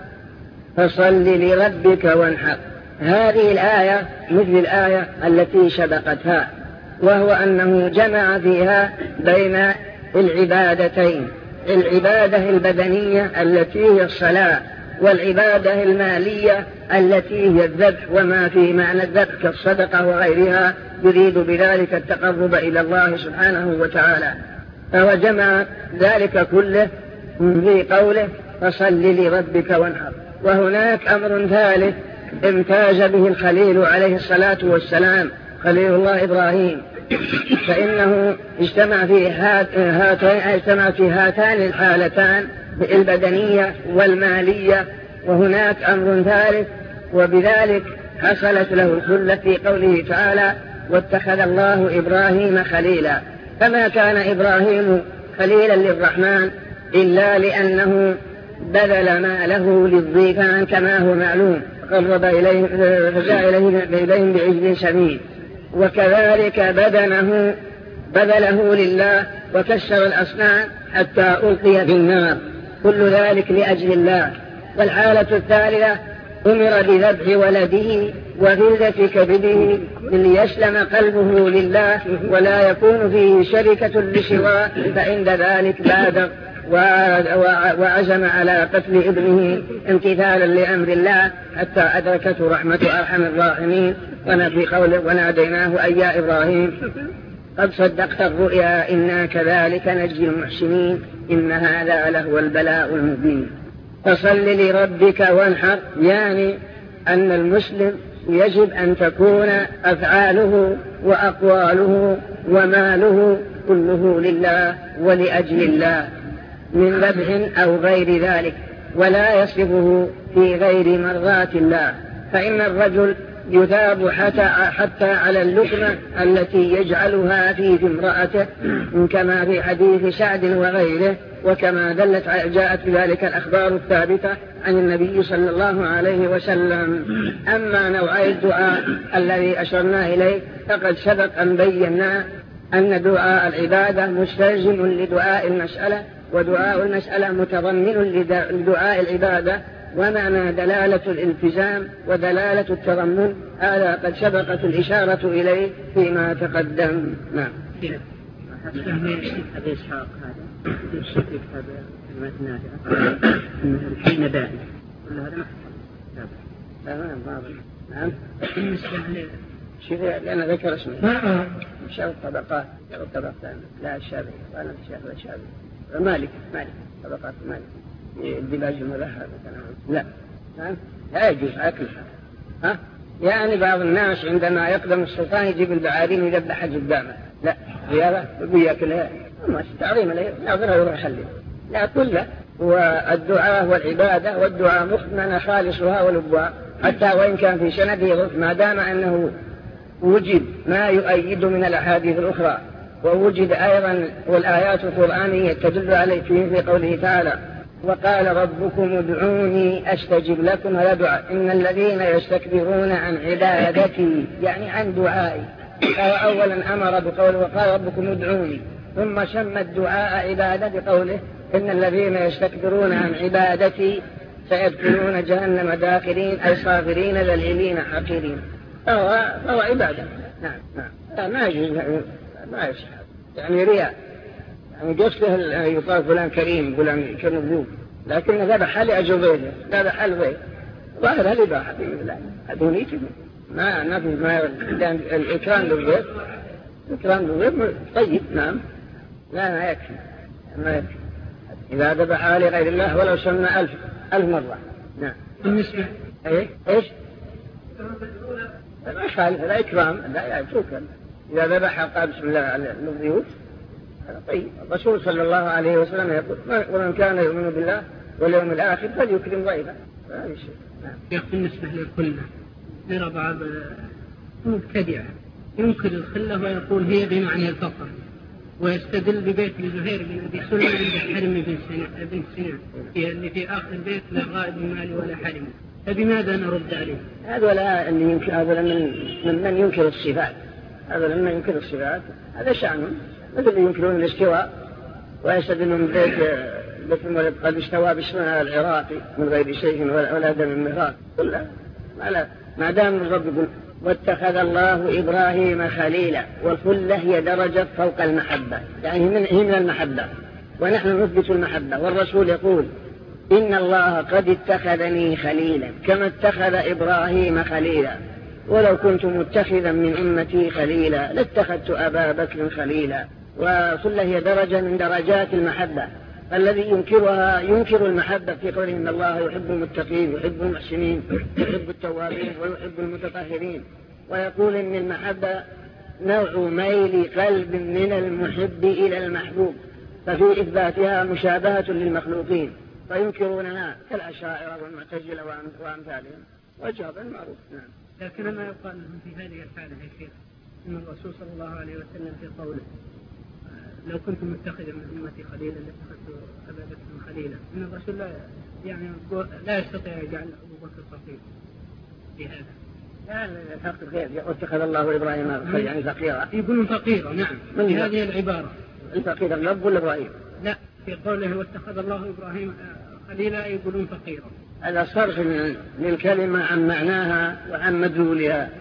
فصل لربك وانحر، هذه الآية مثل الآية التي سبقتها، وهو أنه جمع فيها بين العبادتين: العبادة البدنية التي هي الصلاة، والعبادة المالية التي هي الذبح وما في معنى الذبح كالصدقة وغيرها، يريد بذلك التقرب إلى الله سبحانه وتعالى. فهو جمع ذلك كله في قوله فصل لربك وانحر. وهناك أمر ثالث امتاز به الخليل عليه الصلاة والسلام، خليل الله إبراهيم، فإنه اجتمع في هاتين اجتمع في هاتان الحالتان البدنية والمالية. وهناك أمر ثالث، وبذلك حصلت له الخلة في قوله تعالى واتخذ الله إبراهيم خليلا. فما كان إبراهيم خليلا للرحمن إلا لأنه بذل ماله للضيفان كما هو معلوم، قرب إليه فجاء إليهم بعجل سمين، وكذلك بدنه بذله لله وكسر الأصنام حتى ألقي في النار، كل ذلك لأجل الله. والحالة الثالثة أمر بذبح ولده وغلظة كبده ليسلم قلبه لله ولا يكون فيه شركة لسواه، فعند ذلك بادر وعزم على قتل ابنه امتثالا لأمر الله حتى أدركته رحمة أرحم الراحمين. ونفي قوله وناديناه أي يا إبراهيم قد صدقت الرؤيا إنا كذلك نجزي المحسنين إن هذا لهو البلاء المبين. فصل لربك وانحر، يعني أن المسلم يجب أن تكون أفعاله وأقواله وماله كله لله ولأجل الله من ذبح أو غير ذلك، ولا يصرفه في غير مرضات الله. فإن الرجل يثاب حتى, حتى على اللقمة التي يجعلها في امرأته، كما في حديث سعد وغيره، وكما دلت جاءت بذلك الأخبار الثابتة عن النبي صلى الله عليه وسلم. أما نوعي الدعاء الذي أشرنا إليه فقد سبق أن بينا أن دعاء العبادة مستلزم لدعاء المسألة، ودعاء المسألة متضمن لدعاء العبادة، ومعنى دلالة الالتزام ودلالة التضمن هذا قد سبقت الإشارة إليه فيما تقدم. نعم. أبي إسحاق هذا الشيخ كتاب كلمات نافعة الحين دائم كل هذا محفوظ. لا ما باطل. نعم. بالنسبة للشيخ لأن ذكر اسمه شاب الطبقات شاب الطبقات لا الشافعي وأنا الشيخ الشافعي مالك مالك طبقات مالك الدباج المذهب لا نعم لا يجوز أكلها. ها يعني بعض الناس عندما يقدم السلطان يجيب البعارين ويذبح قدامه لا رياضة ويأكلها ما تعظيم له ناظرها يروح يخليه لا كله. والدعاء والعبادة والدعاء مخمن خالصها ولبها حتى وإن كان في سنده ضعف ما دام أنه وجد ما يؤيد من الأحاديث الأخرى ووجد أيضا والآيات القرآنية تدل عليه فيه في قوله تعالى وقال ربكم ادعوني أستجب لكم. هذا دعاء إن الذين يستكبرون عن عبادتي يعني عن دعائي. أولا أمر بقوله وقال ربكم ادعوني ثم سمى الدعاء عبادة بقوله إن الذين يستكبرون عن عبادتي سيدخلون جهنم داخرين أي صاغرين ذليلين حقيرين. فهو, فهو عبادة. نعم نعم ما يجوز ما يصح يعني رياء يعني قصده يقال فلان كريم فلان كنبوب لكن ذبح لأجل غيره ذبح لغيره ظاهر الإباحة هذا نيته ما نفي ما الإكرام للغير الإكرام للغير طيب. نعم لا ما يكفي ما يكفي إذا ذبح لغير الله ولو سمى ألف ألف مرة. نعم بالنسبة إيه إيش ما خالف لا إكرام لا يتركه إذا ذبح قال بسم الله على الضيوف هذا طيب. الرسول صلى الله عليه وسلم يقول ومن كان يؤمن بالله واليوم الآخر فليكرم ضيفه. هذا الشيء. نعم. بالنسبة للخلة نرى بعض مبتدعة ينكر الخلة ويقول هي بمعنى الفقر ويستدل ببيت لزهير بن أبي سلمة عند حرم بن سنان اللي في آخر البيت لا غائب مالي ولا حرم. فبماذا نرد عليه؟ هذا لا اللي ينكر هذا من من ينكر الصفات هذا لما ينكر الصفات هذا شأنهم مثل اللي ينكرون الاستواء ويستدلون ببيت مثل قد استوى باسمها العراقي من غير شيء ولا دم المهراق كلها ما دام الرب يقول واتخذ الله إبراهيم خليلا والخلة هي درجة فوق المحبة يعني هي من المحبة ونحن نثبت المحبة والرسول يقول إن الله قد اتخذني خليلا كما اتخذ إبراهيم خليلا ولو كنت متخذا من أمتي خليلا لاتخذت أبا بكر خليلا. والخلة هي درجة من درجات المحبة الذي ينكرها ينكر المحبة في قوله إن الله يحب المتقين يحب المحسنين يحب التوابين ويحب المتطهرين ويقول إن المحبة نوع ميل قلب من المحب إلى المحبوب ففي إثباتها مشابهة للمخلوقين فينكرونها كالأشاعرة والمعتزلة وأمثالهم وجواب معروف. نعم. لكن ما يقال لهم في هذه الحالة يا شيخ إن الرسول صلى الله عليه وسلم في قوله لو كنت متخذا من أمتي خليلا لاتخذت أبا بكر خليلا إن الرسول لا يعني لا يستطيع يجعل أبو بكر فقير في هذا. لا الفقر غير اتخذ الله إبراهيم يعني فقيرا يقولون فقيرا. نعم في هذه العبارة الفقير الرب ولا إبراهيم لا في قوله واتخذ الله إبراهيم خليلا يقولون فقيرا. هذا صرف للكلمة عن معناها وعن مدلولها.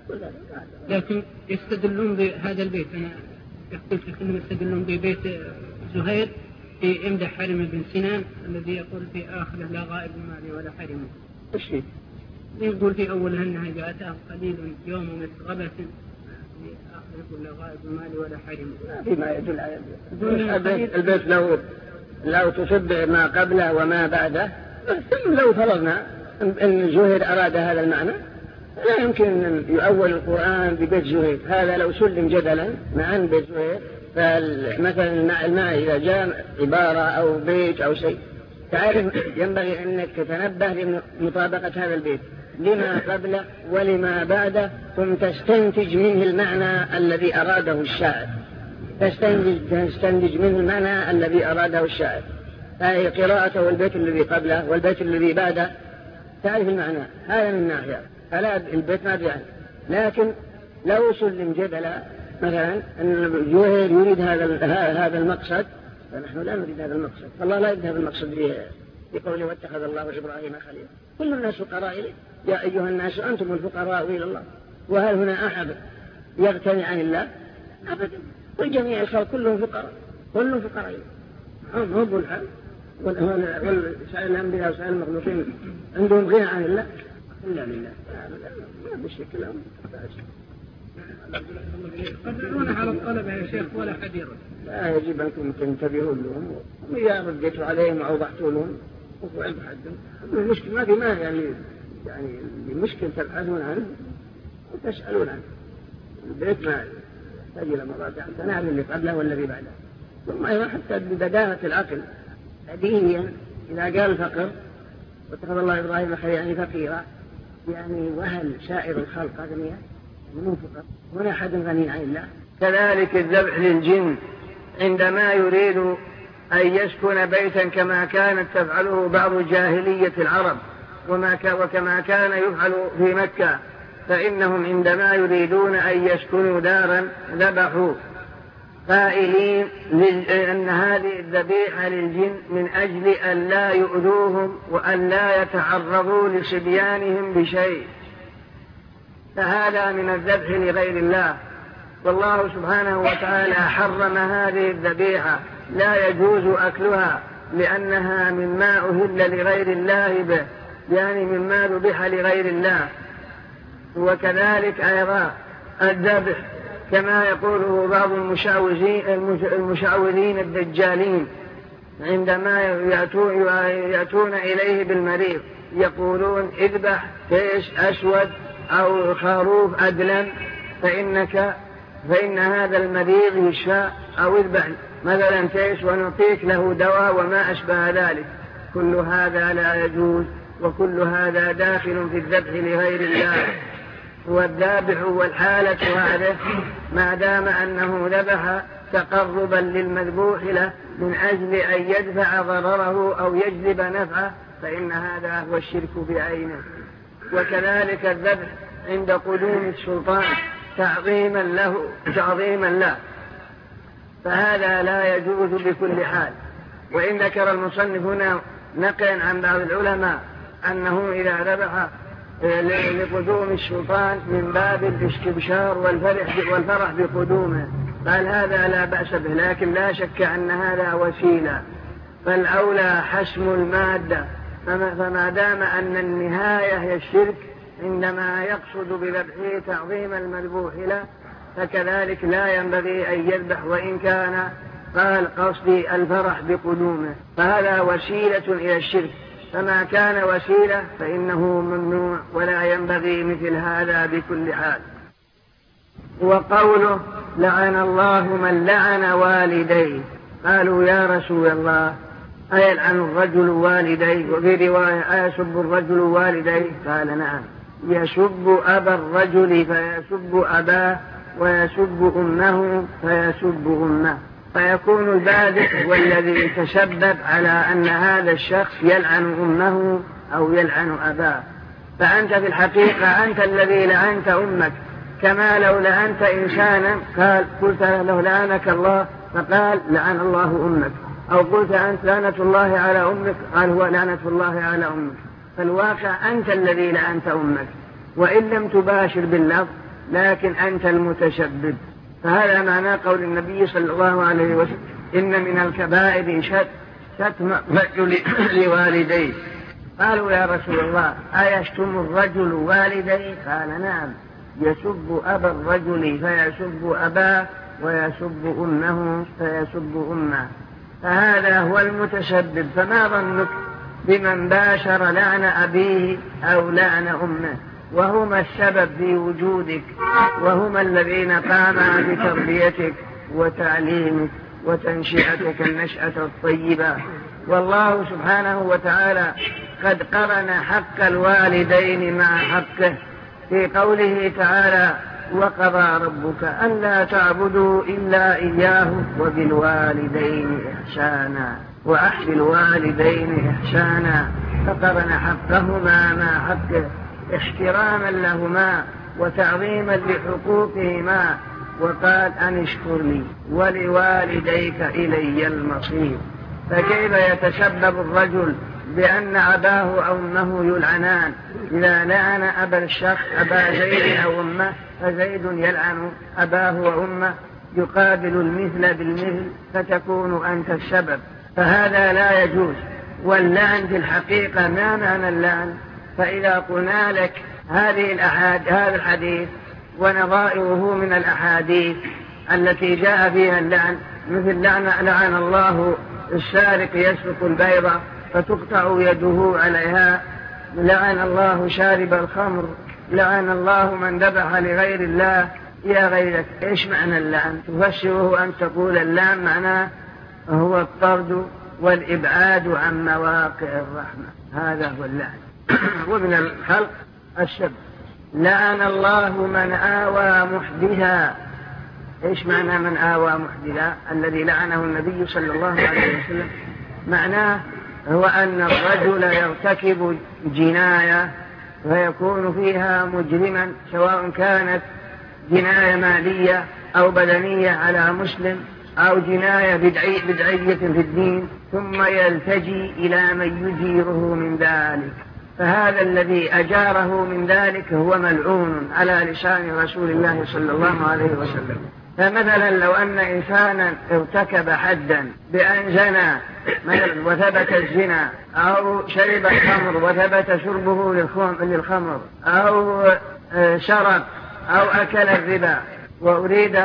لكن يستدلون بهذا البيت أنا يقول في كلمة يستدلون ببيت زهير في امدح حرم بن سنان الذي يقول في آخره لا غائب مالي ولا حرم. إيش فيه؟ يقول في أولها أنها جاءتها قليل يوم مثغبة في آخره يقول لا غائب مالي ولا حرم. فيما يدل على البيت. البيت لو لو تتبع ما قبله وما بعده لو فرضنا أن زهير أراد هذا المعنى لا يمكن أن يؤول القرآن ببيت زهير. هذا لو سلم جدلا مع بيت زهير فمثلا الماء إذا جاء عبارة أو بيت أو شيء تعرف ينبغي أنك تتنبه لمطابقة هذا البيت لما قبله ولما بعده ثم تستنتج منه المعنى الذي أراده الشاعر تستنتج, تستنتج منه المعنى الذي أراده الشاعر. هذه قراءته والبيت الذي قبله والبيت الذي بعده تعرف المعنى. هذا من ناحية فلا البيت ما بيعني. لكن لو سلم جدلا مثلا أن زهير يريد هذا هذا المقصد فنحن لا نريد هذا المقصد. الله لا يريد هذا المقصد بقوله واتخذ الله إبراهيم خليلا. كل الناس فقراء إليه يا أيها الناس أنتم الفقراء إلى الله. وهل هنا أحد يغتني عن الله؟ أبدا. والجميع الخلق كلهم فقراء، كلهم فقراء، هم هم الحال. والسائل الأنبياء وسائل المخلوقين عندهم غنى عن الله إلا لله، ما بشكل لهم. قدرون على الطلبة يا شيخ ولا حديرة. لا يجب أنكم تنتبهوا لهم، وإذا رديتوا عليهم وأوضحتوا لهم وقفوا عند حدهم. المشكلة ما في ما يعني يعني المشكلة تبحثون عنه وتسألون عنه. البيت ما يحتاج إلى مراجع، تنعرف اللي قبله والذي بعده. ثم أيضا حتى بدقانة العقل دينيا إذا قال الفقر واتخذ الله إبراهيم خليلا فقيرا، يعني وهل سائر الخلق أغنياء؟ من فقر؟ ولا أحد غني عن الله. كذلك الذبح للجن عندما يريد أن يسكن بيتا كما كانت تفعله بعض جاهلية العرب وما وكما كان يفعل في مكة، فإنهم عندما يريدون أن يسكنوا دارا ذبحوا قائلين أن هذه الذبيحة للجن من أجل أن لا يؤذوهم وأن لا يتعرضوا لصبيانهم بشيء، فهذا من الذبح لغير الله. والله سبحانه وتعالى حرم هذه الذبيحة، لا يجوز أكلها لأنها مما أهل لغير الله به، يعني مما ذبح لغير الله. وكذلك أيضا الذبح كما يقوله بعض المشعوذين الدجالين عندما يأتون إليه بالمريض يقولون اذبح كيش أسود أو خروف أدلم فإنك فإن هذا المريض يشفى، أو اذبح مثلا كيش ونعطيك له دواء وما أشبه ذلك. كل هذا لا يجوز، وكل هذا داخل في الذبح لغير الله. والذابح والحالة هذه ما دام أنه ذبح تقربا للمذبوح له من أجل أن يدفع ضرره أو يجلب نفعه، فإن هذا هو الشرك بعينه. وكذلك الذبح عند قدوم السلطان تعظيما له تعظيما له فهذا لا يجوز بكل حال. وإن ذكر المصنف هنا نقلا عن بعض العلماء أنه إذا ذبح لقدوم السلطان من باب الاستبشار والفرح, والفرح بقدومه، قال هذا لا بأس به، لكن لا شك أن هذا وسيلة، فالأولى حسم المادة. فما دام أن النهاية هي الشرك عندما يقصد بذبحه تعظيم المذبوح له، فكذلك لا ينبغي أن يذبح وإن كان قال قصدي الفرح بقدومه، فهذا وسيلة إلى الشرك. فما كان وسيلة فإنه ممنوع ولا ينبغي مثل هذا بكل حال. وقوله لعن الله من لعن والديه، قالوا يا رسول الله أيلعن الرجل والديه؟ وفي رواية أيسب الرجل والديه؟ قال نعم، يسب أبا الرجل فيسب أباه، ويسب أمه فيسب أمه، فيكون البادئ والذي تسبب على أن هذا الشخص يلعن أمه أو يلعن أباه. فأنت في الحقيقة أنت الذي لعنت أمك، كما لو لعنت إنسانا قال قلت له لعنك الله فقال لعن الله أمك، أو قلت أنت لعنة الله على أمك قال هو لعنة الله على أمك. فالواقع أنت الذي لعنت أمك، وإن لم تباشر باللفظ لكن أنت المتسبب. فهذا معنى قول النبي صلى الله عليه وسلم إن من الكبائر شتم الرجل لوالديه. قالوا يا رسول الله أيشتم الرجل والديه؟ قال نعم، يسب أبا الرجل فيسب أباه، ويسب أمه فيسب أمه، فهذا هو المتسبب. فما ظنك بمن باشر لعن أبيه أو لعن أمه، وهما السبب في وجودك، وهما الذين قاما بتربيتك وتعليمك وتنشئتك النشأة الطيبة. والله سبحانه وتعالى قد قرن حق الوالدين مع حقه في قوله تعالى وقضى ربك ألا تعبدوا إلا إياه وبالوالدين إحسانا وأحسن الوالدين إحسانا، فقرن حقهما مع حقه احتراما لهما وتعظيما لحقوقهما، وقال أن اشكر لي ولوالديك إلي المصير. فكيف يتسبب الرجل بأن أباه أو أمه يلعنان؟ إذا لعن أبا الشخص أبا زيد أو أمه فزيد يلعن أباه وأمه يقابل المثل بالمثل فتكون أنت السبب، فهذا لا يجوز. واللعن في الحقيقة ما معنى اللعن؟ فإذا قلنا لك هذه الأحاد هذا الحديث ونظائره من الأحاديث التي جاء فيها اللعن، مثل لعن, لعن الله السارق يسرق البيضة فتقطع يده عليها، لعن الله شارب الخمر، لعن الله من ذبح لغير الله، يا غيرك. إيش معنى اللعن؟ تفسره أن تقول اللعن معناه هو الطرد والإبعاد عن مواقع الرحمة، هذا هو اللعن. ومن الخلق السب. لعن الله من آوى محدثا. إيش معنى من آوى محدثا؟ الذي لعنه النبي صلى الله عليه وسلم معناه هو أن الرجل يرتكب جناية فيكون فيها مجرما، سواء كانت جناية مالية أو بدنية على مسلم أو جناية بدعي بدعية في الدين، ثم يلتجي إلى من يجيره من ذلك، فهذا الذي أجاره من ذلك هو ملعون على لسان رسول الله صلى الله عليه وسلم. فمثلا لو أن إنسانا ارتكب حدا بأن زنى وثبت الزنا، أو شرب الخمر وثبت شربه للخمر، أو شرب أو أكل الربا وأريد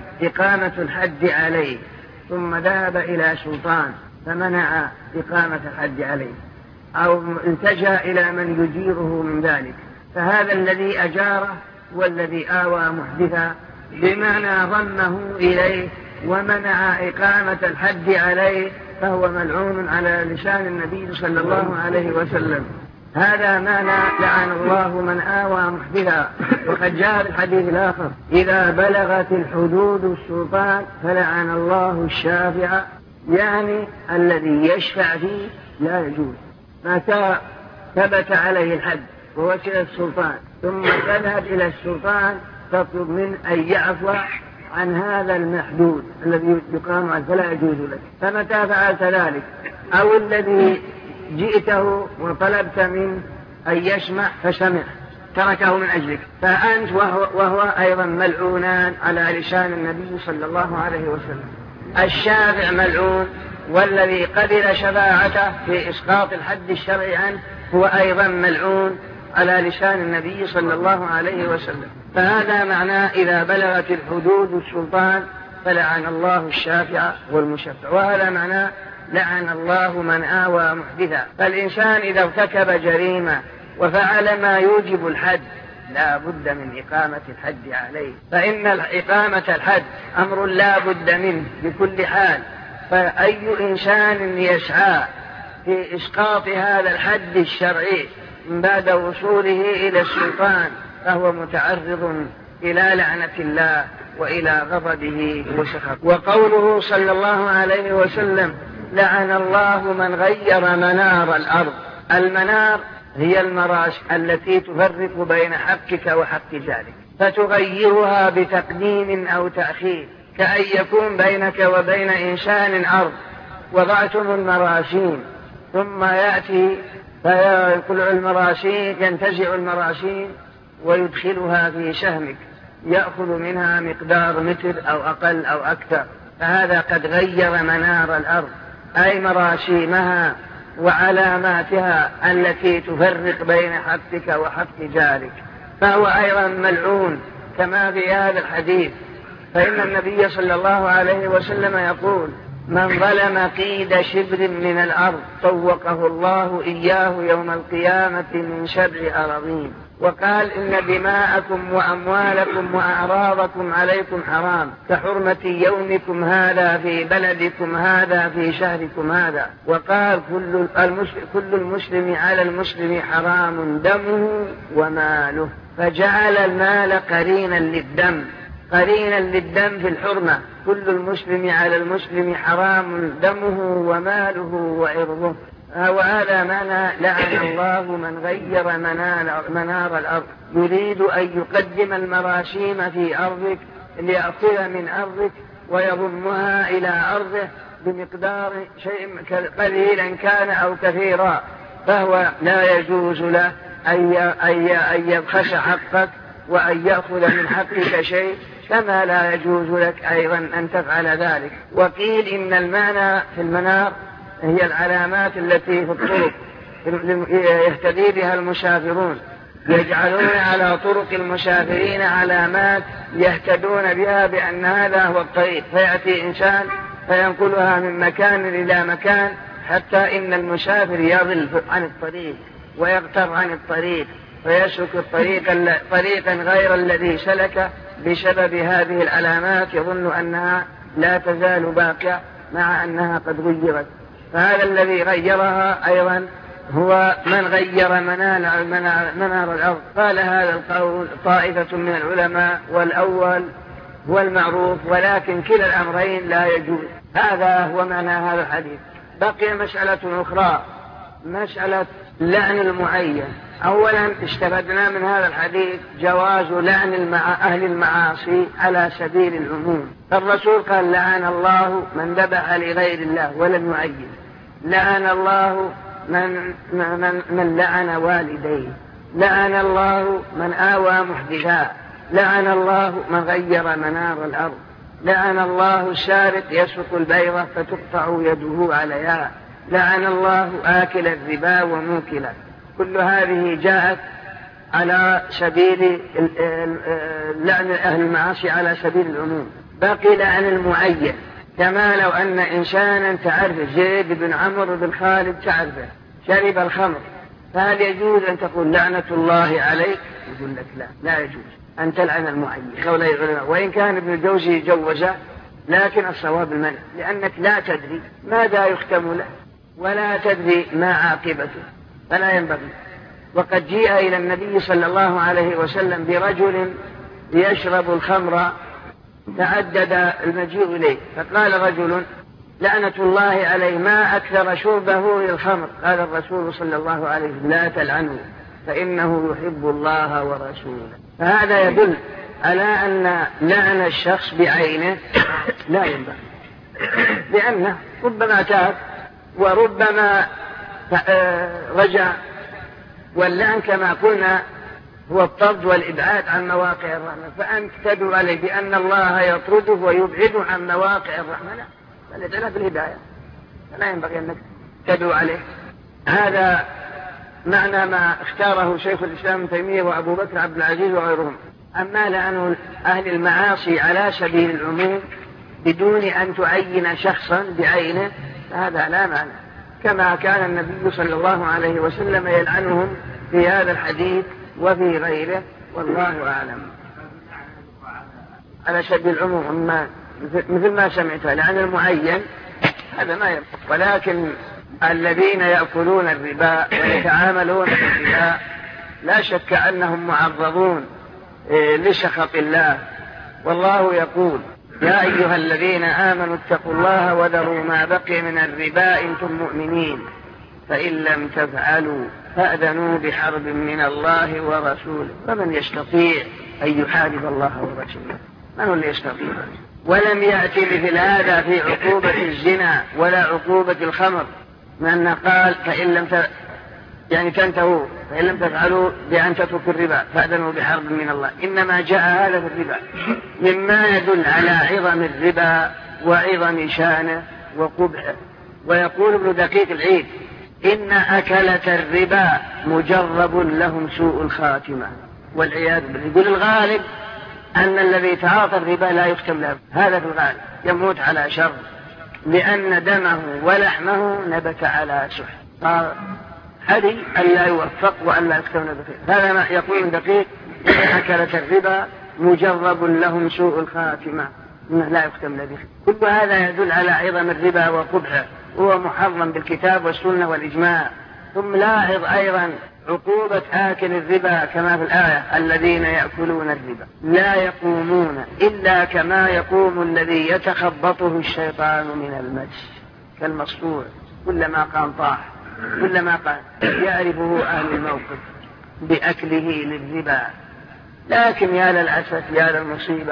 إقامة الحد عليه، ثم ذهب إلى سلطان فمنع إقامة الحد عليه، أو التجأ إلى من يجيره من ذلك، فهذا الذي أجاره والذي آوى محدثا، بمعنى ضمه إليه ومنع إقامة الحد عليه، فهو ملعون على لسان النبي صلى الله عليه وسلم. هذا معنى لعن الله من آوى محدثا. وقد جاء الحديث الآخر: إذا بلغت الحدود السلطان فلعن الله الشافع، يعني الذي يشفع فيه لا يجوز. متى ثبت عليه الحد ووصل السلطان ثم تذهب إلى السلطان تطلب منه أن يعفو عن هذا المحدود الذي يقام عنه فلا يجوز لك. فمتى فعلت ذلك، أو الذي جئته وطلبت منه أن يسمع فسمع تركه من أجلك، فأنت وهو, وهو أيضا ملعونان على لسان النبي صلى الله عليه وسلم. الشافع ملعون، والذي قبل شفاعته في إسقاط الحد الشرعي عنه هو أيضا ملعون على لسان النبي صلى الله عليه وسلم. فهذا معناه إذا بلغت الحدود السلطان فلعن الله الشافع والمشفع، وهذا معناه لعن الله من آوى محدثا. فالإنسان إذا ارتكب جريمة وفعل ما يوجب الحد لا بد من إقامة الحد عليه، فإن إقامة الحد أمر لا بد منه بكل حال. فأي إنسان يسعى في إسقاط هذا الحد الشرعي من بعد وصوله إلى السلطان فهو متعرض إلى لعنة الله وإلى غضبه وسخطه. وقوله صلى الله عليه وسلم: لعن الله من غير منار الأرض. المنار هي المراش التي تفرق بين حقك وحق ذلك، فتغيرها بتقديم أو تأخير، كأن يكون بينك وبين إنسان أرض وضعتم المراسين، ثم يأتي فيقلع المراسين، ينتزع المراسين ويدخلها في سهمك، يأخذ منها مقدار متر أو أقل أو أكثر، فهذا قد غير منار الأرض، أي مراسيمها وعلاماتها التي تفرق بين حقك وحق جارك، فهو أيضا ملعون كما في هذا الحديث. فإن النبي صلى الله عليه وسلم يقول: من ظلم قيد شبر من الأرض طوقه الله إياه يوم القيامة من سبع أراضين. وقال: إن دماءكم وأموالكم وأعراضكم عليكم حرام كحرمة يومكم هذا في بلدكم هذا في شهركم هذا. وقال: كل المسلم, كل المسلم على المسلم حرام دمه وماله، فجعل المال قرينا للدم، قرينا للدم في الحرمة. كل المسلم على المسلم حرام دمه وماله وعرضه. وهذا معنى لعن الله من غير منار الأرض، يريد أن يقدم المراسيم في أرضك ليأخذ من أرضك ويضمها إلى أرضه بمقدار شيء قليلا كان أو كثيرا، فهو لا يجوز له أن يبخس حقك وأن يأخذ من حقك شيء كما لا يجوز لك أيضا أن تفعل ذلك. وقيل إن المعنى في المنار هي العلامات التي في الطرق يهتدي بها المسافرون، يجعلون على طرق المسافرين علامات يهتدون بها بأن هذا هو الطريق، فيأتي إنسان فينقلها من مكان إلى مكان حتى إن المسافر يضل عن الطريق ويغتر عن الطريق فيسلك الطريق طريقا غير الذي سلك بسبب هذه العلامات، يظن أنها لا تزال باقية مع أنها قد غيرت. فهذا الذي غيرها أيضا هو من غير منار, منار الأرض. قال هذا القول طائفة من العلماء، والأول هو المعروف، ولكن كلا الأمرين لا يجوز. هذا هو معنى هذا الحديث. بقي مسألة أخرى، مسألة لعن المعين. أولا استفدنا من هذا الحديث جواز لعن المع... أهل المعاصي على سبيل العموم. الرسول قال لعن الله من ذبح لغير الله ولم يعين، لعن الله من, من, من لعن والديه، لعن الله من آوى محدثا، لعن الله من غير منار الأرض، لعن الله السارق يسرق البيضة فتقطع يده عليها، لعن الله آكل الربا وموكله. كل هذه جاءت على سبيل لعن أهل المعاصي على سبيل العموم. بقي لعن المعين، كما لو أن إنسانا تعرف زيد بن عمرو بن خالد تعرفه شرب الخمر، فهل يجوز أن تقول لعنة الله عليك؟ يقول لك لا، لا يجوز أن تلعن المعين قول العلماء، وإن كان ابن الجوزي جوزه، لكن الصواب المنع، لأنك لا تدري ماذا يختم له ولا تدري ما عاقبته، فلا ينبغي. وقد جيء إلى النبي صلى الله عليه وسلم برجل يشرب الخمر، تعدد المجيء إليه، فقال رجل لعنة الله عليه ما أكثر شربه للخمر. قال الرسول صلى الله عليه وسلم لا تلعنه فإنه يحب الله ورسوله. فهذا يدل على أن لعن الشخص بعينه لا ينبغي، لأنه ربما تاب وربما رجع، واللعن كما قلنا هو الطرد والإبعاد عن مواقع الرحمة، فأنت تدعو عليه بأن الله يطرده ويبعده عن مواقع الرحمة، لا، بل يدعنا في الهداية، فلا ينبغي أنك تدعو عليه. هذا معنى ما اختاره شيخ الإسلام ابن تيمية وأبو بكر عبد العزيز وغيرهم. أما لعن أهل المعاصي على سبيل العموم بدون أن تعين شخصا بعينه فهذا لا معنى، كما كان النبي صلى الله عليه وسلم يلعنهم في هذا الحديث وفي غيره، والله أعلم. على سبيل العموم مثل ما سمعت لعن المعين هذا ما يبقى، ولكن الذين يأكلون الربا ويتعاملون بالربا لا شك أنهم معرضون لسخط الله، والله يقول يا أيها الذين آمنوا اتقوا الله وذروا ما بقي من الربا إن كنتم مؤمنين، فإن لم تفعلوا فأذنوا بحرب من الله ورسوله، فمن يستطيع أن يحارب الله ورسوله؟ من هو اللي يستطيع؟ ولم يأتي مثل هذا في عقوبة الزنا ولا عقوبة الخمر، لأن قال فإن لم ت... يعني تنتهوا فإن لم تفعلوا بأن تتركوا الربا فأذنوا بحرب من الله. إنما جاء هذا في الربا مما يدل على عظم الربا وعظم شانه وقبحه. ويقول ابن دقيق العيد إن أكلة الربا مجرب لهم سوء الخاتمة والعياذ بالله. يقول الغالب أن الذي تعاطى الربا لا يختم له، هذا في الغالب يموت على شر، لأن دمه ولحمه نبت على سحر، هذه أن لا يوفق وأن لا يختم له بخير. هذا ما يقول ابن دقيق إن أكلة الربا مجرب لهم سوء الخاتمة لا يختم له بخير. كل هذا يدل على عظم الربا وقبحه، وهو محرم بالكتاب والسنة والإجماع. ثم لاحظ أيضا عقوبة آكل الربا كما في الآية الذين يأكلون الربا لا يقومون إلا كما يقوم الذي يتخبطه الشيطان من المس كالمصفوع، كلما قام طاح، كلما قام. يعرفه أهل الموقف بأكله للربا. لكن يا للأسف يا للمصيبة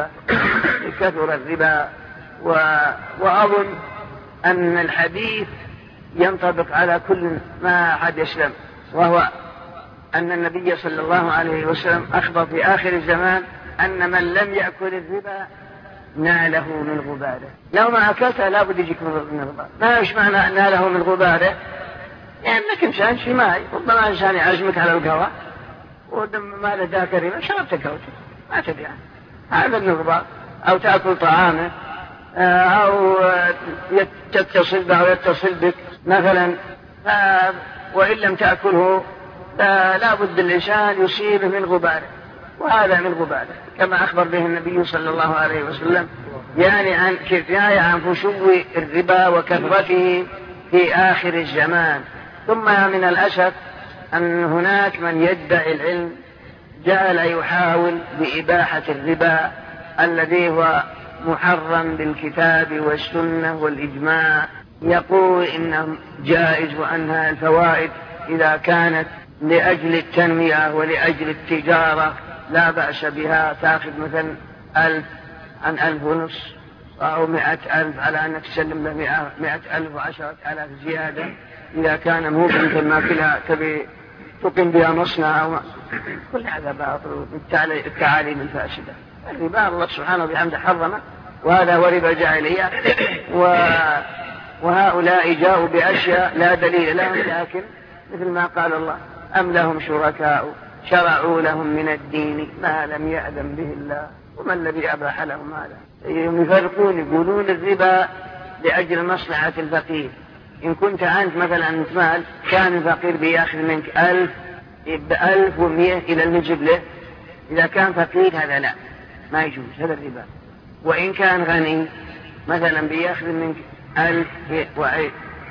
كثر الربا، و... وأظن أن الحديث ينطبق على كل ما أحد يسلم، وهو أن النبي صلى الله عليه وسلم أخبر في آخر الزمان أن من لم يأكل الربا ناله من غباره. لو ما أكلته لابد يجيك من غباره. ما إيش معنى ناله من غباره؟ يعني أنك إنسان شماي، ربما إنسان يعزمك على القهوة وما لداك ربا شربت قهوتك ما تدري يعني. هذا النغبار. أو تأكل طعامه أو تتصل به أو يتصل بك مثلا، وإن لم تأكله لا بد الإنسان يصيبه من غباره، وهذا من غباره كما أخبر به النبي صلى الله عليه وسلم، يعني عن كفاية عن فشو الربا وكثرته في آخر الزمان. ثم من الأسف أن هناك من يدعي العلم جعل يحاول بإباحة الربا الذي هو محرم بالكتاب والسنة والإجماع، يقول إنه جائز وأنها الفوائد إذا كانت لأجل التنمية ولأجل التجارة لا بأس بها، تأخذ مثلا ألف عن ألف ونص أو مئة ألف على أنك تسلم له مئة, مئة ألف وعشرة ألاف زيادة إذا كان مو مثل ما كلها تبي تقيم بها مصنع أو ما. كل هذا باطل التعاليم الفاسدة. الربا الله سبحانه وبحمده حرمه، وهذا هو ربا الجاهلية، وهؤلاء جاءوا بأشياء لا دليل لهم، لكن مثل ما قال الله أم لهم شركاء شرعوا لهم من الدين ما لم يأذن به الله وما الذي أباح لهم هذا. يفرقون يقولون الربا لأجل مصلحة الفقير. إن كنت أنت مثلا أنت مال كان الفقير بيأخذ منك ألف بألف ومئة إلى المجب له، إذا كان فقير هذا لا ما يجوز، هذا الربا. وإن كان غني مثلا بيأخذ منك ألف وعيد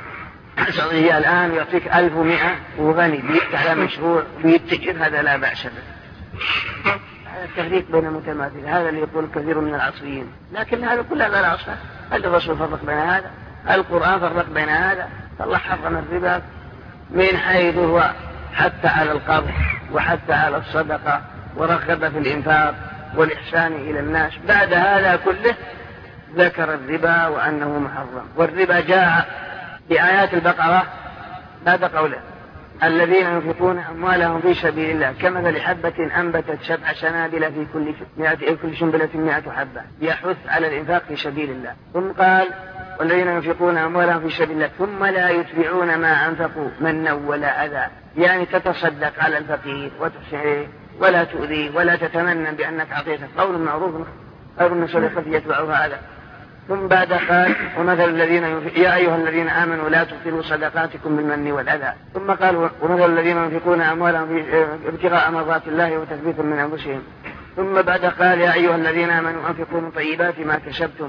هي الآن يعطيك ألف ومئة وغني بيفتح على مشروع بيتجر، هذا لا بأس به. هذا التفريق بين متماثل، هذا اللي يقول كثير من العصريين، لكن هذا كله لا أصل. هل الرسول فرق بين هذا؟ القرآن فرق بين هذا؟ فالله حرم الربا من حيث هو حتى على القرض وحتى على الصدقة ورغب في الإنفاق والإحسان إلى الناس. بعد هذا كله ذكر الربا وأنه محرم. والربا جاء بآيات البقرة بعد قوله الذين ينفقون أموالهم في سبيل الله كمثل حبة أنبتت سبع سنابل في كل مئة كل سنبلة مئة حبة، يحث على الإنفاق في سبيل الله. ثم قال والذين ينفقون أموالهم في سبيل الله ثم لا يتبعون ما أنفقوا منا ولا أذى، يعني تتصدق على الفقير وتحسنه ولا تؤذيه ولا تتمنى بأنك أعطيته، قول معروف خير من صدقة يتبعها هذا. ثم بعد قال ومثل الذين يا أيها الذين آمنوا لا تبطلوا صدقاتكم بالمن والأذى. ثم قال ومثل الذين ينفقون أموالهم في ابتغاء مرضات الله وتثبيتا من أنفسهم. ثم بعد قال يا أيها الذين آمنوا أنفقوا من طيبات ما كسبتم.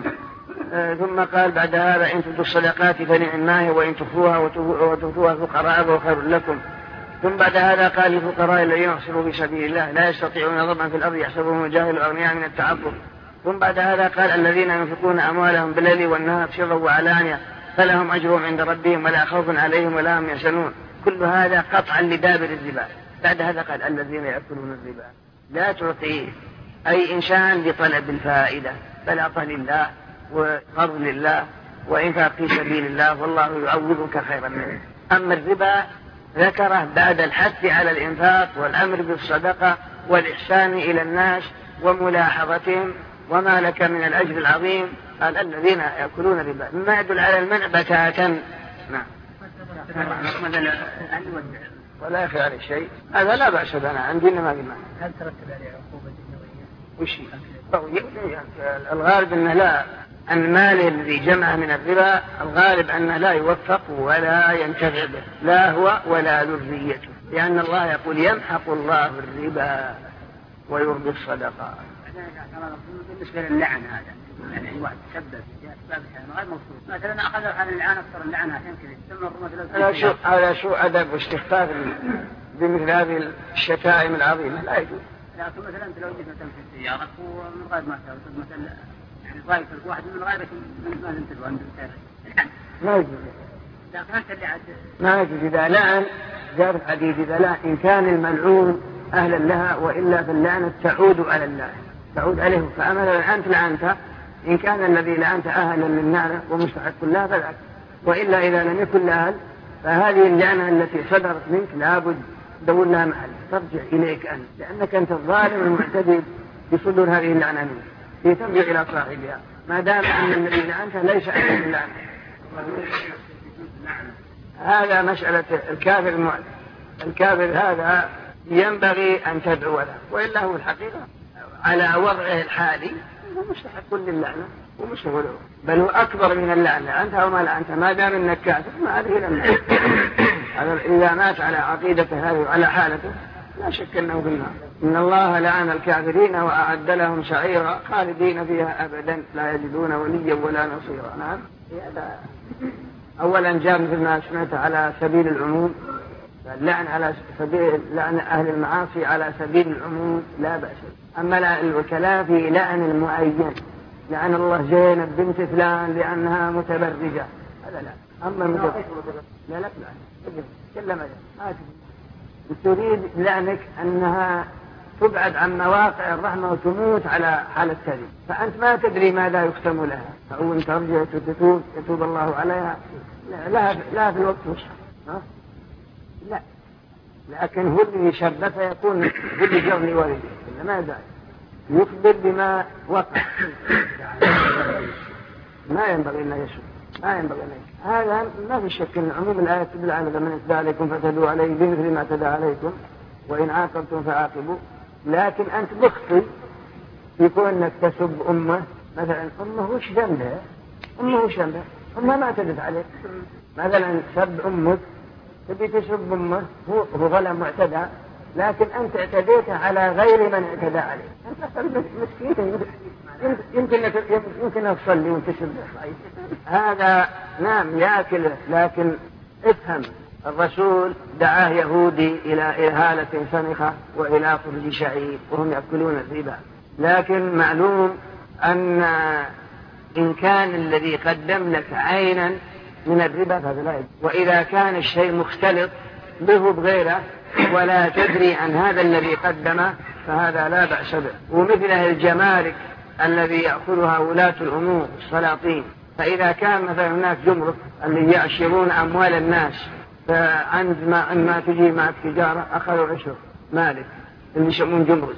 ثم قال بعد هذا إن تبدوا الصدقات فنعم ما هي وإن تخفوها وتؤتوها الفقراء فهو خير لكم. ثم بعد هذا قال للفقراء الذين يحصلوا في سبيل الله لا يستطيعون ضربا في الأرض يحسبهم الجاهل أغنياء من التعفف. ثم بعد هذا قال الذين ينفقون أموالهم بالليل والنهار سرا وعلانية فلهم أجرهم عند ربهم ولا خوف عليهم ولا هم يحزنون. كل هذا قطعا لدابر الربا. بعد هذا قال الذين يأكلون الربا لا تعطيه أي إنسان لطلب الفائدة بل أعطه لله وقرض لله وإنفاق في سبيل الله والله يعوضك خيرا منه. أما الربا ذكره بعد الحث على الإنفاق والأمر بالصدقة والإحسان إلى الناس وملاحظتهم وما لك من الأجر العظيم. قال الذين يأكلون الربا مما يدل على المنع بتاتا. نعم ولا يخفى عليه شيء، هذا لا بأس بنا عندنا ما بمعنى. هل ترتب عليه عقوبة دنيوية؟ وش الغالب أنه لا، أن ماله الذي جمع من الربا الغالب أنه لا يوفق ولا ينتفع به لا هو ولا ذريته، لأن الله يقول يمحق الله الربا ويربي الصدقات. بالنسبة للعن هذا يعني الواحد تسبب في أسباب غير مفروض، مثلا أخذوا عن اللعان أكثر اللعان عشان كذا ثم هذا شو هذا شو أدب واستخفاف بمثل هذه الشتائم العظيمة لا يجوز. لكن مثلا أنت لو جيت مثلا في السيارة ومن غير ما تسوي مثلا يعني ضايق واحد من غيرك من ما أنت وأنت الآن ما يجوز. لكن أنت اللي عاد ما يجوز إذا لعن جار الحديث إذا لا إن كان الملعون أهلا لها وإلا فاللعنة تعود على الله تعود عليه. فأمثلا أنت لعنت إن كان الذي لعنت أهلا للنار ومستحق لها فذاك، وإلا إذا لم يكن أهل فهذه اللعنة التي صدرت منك لابد دور لها محل ترجع إليك أنت، لأنك أنت الظالم المعتدي يصدون هذه اللعنة منه يترجع إلى صاحبها ما دام أن الذي لعنته ليس عليه اللعنة. هذا مسألة الكافر المعلم. الكافر هذا ينبغي أن تدعو له، وإلا هو الحقيقة على وضعه الحالي هو مستحق للعنة ومشغله، بل هو أكبر من اللعنة. أنت وما لعنت ما دام أنك كافر ما هذه لعنة. إذا مات على عقيدته هذه وعلى حالته لا شك أنه في النار. إن الله لعن الكافرين وأعد لهم سعيرا خالدين فيها أبدا لا يجدون وليا ولا نصيرا. نعم. أولا جاء مثل ما سمعت على سبيل العموم، اللعن على سبيل لعن أهل المعاصي على سبيل العموم لا بأس. أما الوكلاء في لعن المعين، لعن الله زينب بنت فلان لأنها متبرجة، هذا لا. أما متبرجة لا لا لا كلمة ما تريد لعنك أنها تبعد عن مواقع الرحمة وتموت على حال التالي، فأنت ما تدري ماذا يختم لها، أو أن ترجع تتوب يتوب الله عليها لا, لا في الوقت مش لا، لكن هو اللي يشبه فيكون هو اللي جرني ولدي ما داعي يخبر بما وقع. ما ينبغي أن يشوف، ما ينبغي أن يشوف. هذا ما في شك أن عموم الآية تدل على من اعتدى عليكم فاعتدوا عليه بمثل ما اعتدى عليكم وإن عاقبتم فعاقبوا. لكن أنت مخطئ يكون أنك تسب أمه مثلا، أمه وش ذنبها؟ أمه وش ذنبها؟ أمه ما اعتدت عليك. مثلا سب أمك تبي تسب أمه هو هو ظلم معتدى، لكن أنت اعتديت على غير من اعتدى عليك. أنت مسكين يمكن يمكن تصلي وتسب هذا نعم يأكل. لكن افهم الرسول دعاه يهودي إلى إهالة سمخة وإلى فرج شعير وهم يأكلون الربا. لكن معلوم أن إن كان الذي قدم لك عينا من الربا فهذا لا يجوز، وإذا كان الشيء مختلط به بغيره ولا تدري عن هذا الذي قدمه فهذا لا بأس به. ومثله الجمارك الذي يأخذها ولاة الأمور السلاطين، فإذا كان مثلا هناك جمرك اللي يعشرون أموال الناس، فعندما عندما تجي معك تجارة أخذوا عشر مالك اللي يسمون جمرك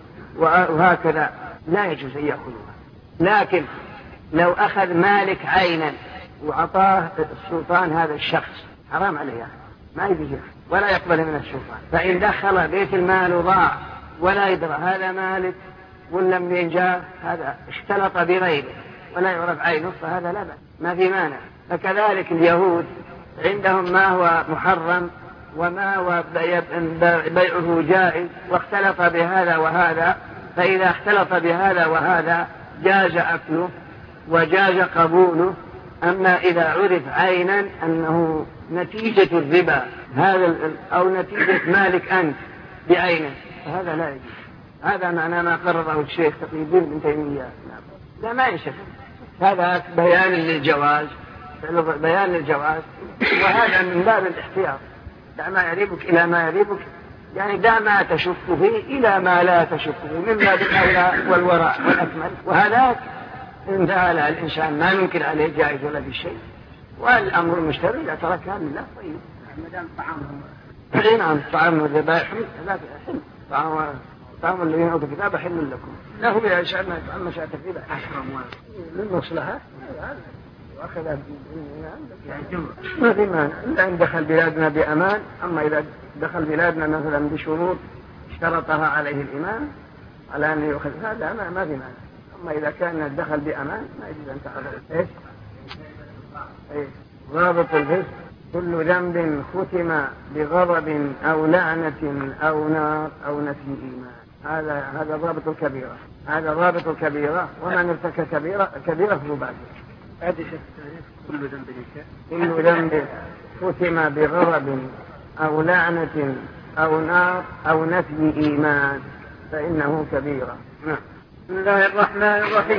وهكذا لا يجوز أن يأخذوها. لكن لو أخذ مالك عينا وعطاه السلطان هذا الشخص حرام عليه ما يجوز ولا يقبل من السلطان. فإن دخل بيت المال وضاع ولا يدرى هذا مالك ولا من جاء هذا اختلط بغيره ولا يعرف عينه فهذا لا بأس ما في مانع. فكذلك اليهود عندهم ما هو محرم وما هو بيعه جائز واختلط بهذا وهذا، فإذا اختلط بهذا وهذا جاز أكله وجاز قبوله. أما إذا عرف عينا أنه نتيجة الربا هذا أو نتيجة مالك أنت بعينه فهذا لا يجوز. هذا معنى ما قرره الشيخ تقي الدين بن تيمية. لا ما يشك هذا بيان للجواز، بيان للجواز، وهذا من باب الاحتياط. دع ما يريبك إلى ما يريبك، يعني دع ما تشك فيه إلى ما لا تشك فيه من باب الأولى والوراء والأكمل. وهذا إن فعل الإنسان ما يمكن عليه جائز ولا بشيء، والأمر المشتري لا تركها لله طيب. مدام طعامهم حين عن طعام الذبائح لا حل طعام طعام الذين أوتوا الكتاب حل لكم لا هم يشعرون أما شاء تكذيبا أحرم للمصلحة وأخذ ما في مانع إلا أن دخل بلادنا بأمان. أما إذا دخل بلادنا مثلا بشروط اشترطها عليه الإمام على أن يأخذ هذا ما, ما في مانع. أما إذا كان الدخل بأمان ما يجب أن تأخذ. إيش إيه ضابط الفسق كل ذنب ختم بغضب أو لعنة أو نار أو نفي إيمان. هذا هذا ضابط الكبيرة، هذا ضابط الكبيرة. ومن ارتكب كبيرة كبيرة فهو بعد كل ذنب كل ذنب ختم بغضب أو لعنة أو نار أو نفي إيمان فإنه كبيرة. نعم. بسم الله الرحمن الرحيم.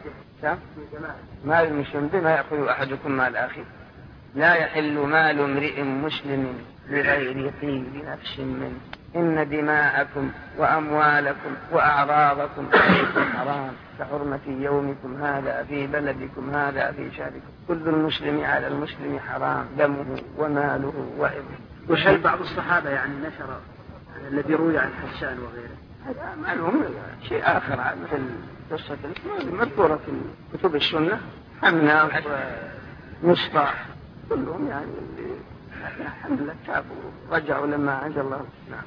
مال المسلم بما يأخذ أحدكم مال أخيه لا يحل مال امرئ مسلم بغير طيب نفس منه إن دماءكم وأموالكم وأعراضكم عليكم حرام كحرمة يومكم هذا في بلدكم هذا في شهركم كل المسلم على المسلم حرام دمه وماله وعرضه. وهل بعض الصحابة يعني نشر الذي روي عن حسان وغيره هذا معلوم. شيء آخر مثل قصة مذكورة في كتب السنة، حمنا ومسطع كلهم يعني حملة تابوا رجعوا لما أنزل الله. نعم.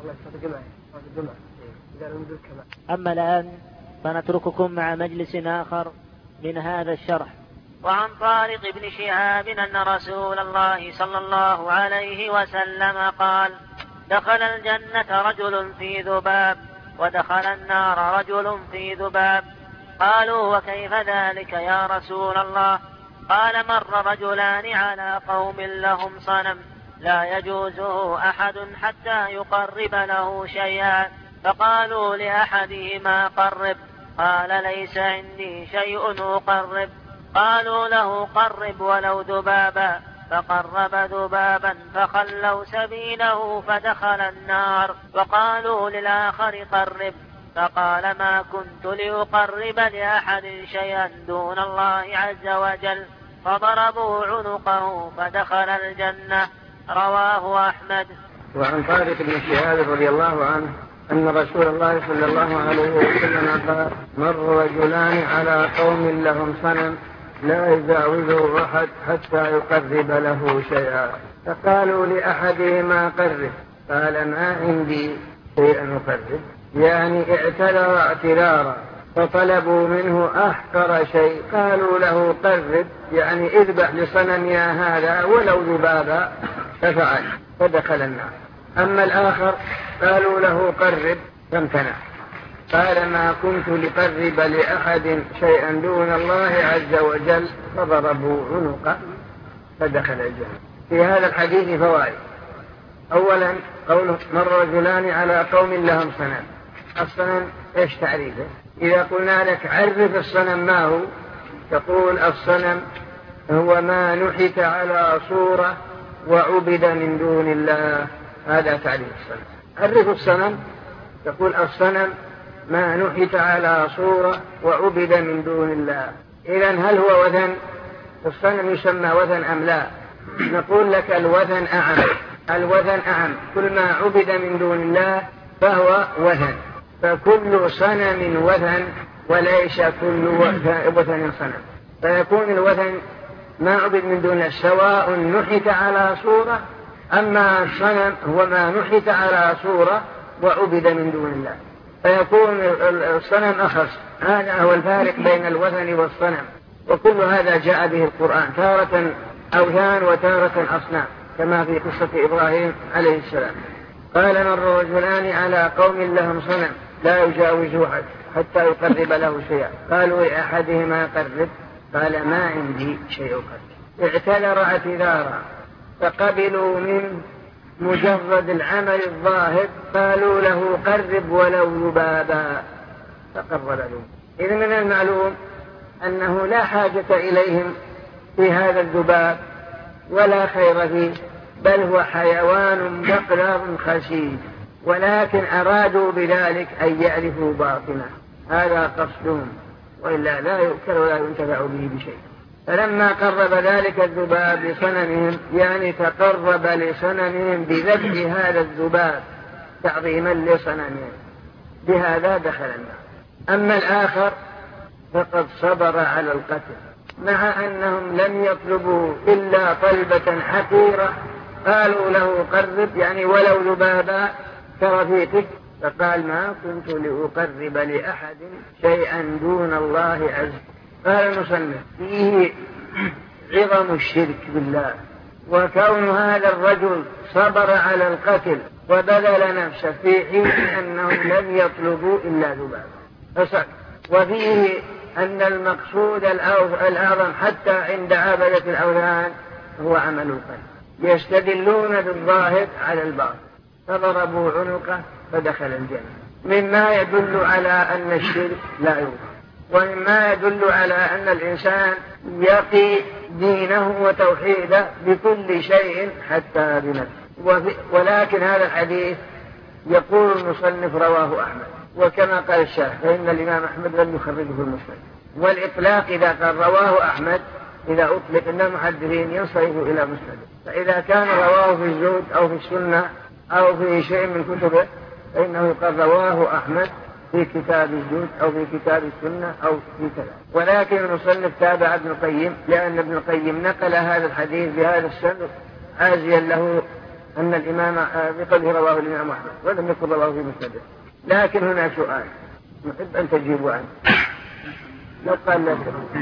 أما الآن فنترككم مع مجلس آخر من هذا الشرح. وعن طارق بن شهاب أن رسول الله صلى الله عليه وسلم قال: دخل الجنة رجل في ذباب، ودخل النار رجل في ذباب. قالوا: وكيف ذلك يا رسول الله؟ قال: مر رجلان على قوم لهم صنم لا يجوزه أحد حتى يقرب له شيئا، فقالوا لأحدهما: قرب. قال: ليس عندي شيء أقرب. قالوا له: قرب ولو ذبابا. فقرب ذبابا فخلوا سبيله فدخل النار. وقالوا للآخر: قرب. فقال: ما كنت لأقرب لأحد شيئا دون الله عز وجل. فضربوا عنقه فدخل الجنة. رواه أحمد. وعن طارق بن شهاب رضي الله عنه أن رسول الله صلى الله عليه وسلم قال: مر رجلان على قوم لهم صنم لا يجاوزه أحد حتى يقرب له شيئا، فقالوا لأحدهما: قرب. قال: ما عندي شيئا أقرب، يعني اعتذر اعتذارا، فطلبوا منه أحقر شيء، قالوا له: قرب، يعني اذبح لصنمنا هذا ولو ذبابا، ففعل فدخل النار. أما الآخر قالوا له: قرب، فامتنع. قال: ما كنت لقرب لأحد شيئا دون الله عز وجل. فضربوا عنقه فدخل الجنة. في هذا الحديث فوائد. أولا قوله: مر رجلان على قوم لهم صنم. الصنم ايش تعريفه؟ إذا قلنا لك عرف الصنم ما هو، تقول: الصنم هو ما نحت على صورة وعبد من دون الله. هذا تعريف الصنم. عرف الصنم، تقول: الصنم ما نحت على صورة وعبد من دون الله. إذن هل هو وثن؟ الصنم يسمى وثن أم لا؟ نقول لك: الوثن أعم. الوثن أعم، كل ما عبد من دون الله فهو وثن، فكل صنم وثن وليس كل وثن صنم. فيكون الوثن ما عبد من دون الله سواء نحت على صورة، أما الصنم هو ما نحت على صورة وعبد من دون الله، فيكون الصنم أخص. هذا هو الفارق بين الوثن والصنم، وكل هذا جاء به القرآن، تارة أوثان وتارة أصنام، كما في قصة إبراهيم عليه السلام. قال: مر رجلان على قوم لهم صنم لا يجاوزه أحد حتى يقرب له شيئا. قالوا لأحدهما: قرب. قال: ما عندي شيء أقرب. اعتذر اعتذارا، فقبلوا منه مجرد العمل الظاهر. قالوا له: قرب ولو ذبابا. فقرب له. إذن من المعلوم أنه لا حاجة إليهم في هذا الذباب ولا خير فيه، بل هو حيوان مقلب خسيس، ولكن أرادوا بذلك أن يعرفوا باطنه. هذا قصدهم، وإلا لا يؤكل ولا ينتفع به بشيء. فلما قرب ذلك الذباب لصنمهم، يعني تقرب لصنمهم بذبح هذا الذباب تعظيما لصنمهم، بهذا دخل النار. أما الآخر فقد صبر على القتل، مع أنهم لم يطلبوا إلا طلبة حقيرة. قالوا له: قرب، يعني ولو ذبابا كرفيقك. فقال: ما كنت لأقرب لأحد شيئا دون الله عز. قال المصنف: فيه عظم الشرك بالله، وكون هذا الرجل صبر على القتل وبذل نفسه في حين أنهم لم يطلبوا إلا ذبابا. وفيه أن المقصود الأعظم حتى عند عبدة الأوثان هو عمل القلب، يستدلون بالظاهر على الباطن. فضربوا عنقه فدخل الجنة، مما يدل على أن الشرك لا يوجد، ومما يدل على أن الإنسان يقي دينه وتوحيده بكل شيء حتى بنفسه. ولكن هذا الحديث يقول المصنف رواه أحمد، وكما قال الشارح فإن الإمام أحمد لم يخرجه المسلم. والإطلاق إذا قال رواه أحمد، إذا أطلق أن المحدثين ينصرف إلى مسلم، فإذا كان رواه في الزهد أو في السنة أو في شيء من كتبه فإنه يقال رواه أحمد في كتاب الجود أو في كتاب السنة أو في كذا. ولكن المصنف تابع ابن القيم لأن ابن القيم نقل هذا الحديث بهذا السند عازيا له أن الإمام بقوله رواه الإمام أحمد ولم يكن رواه في مسنده. لكن هنا سؤال نحب أن تجيبوا عنه. لو قال لك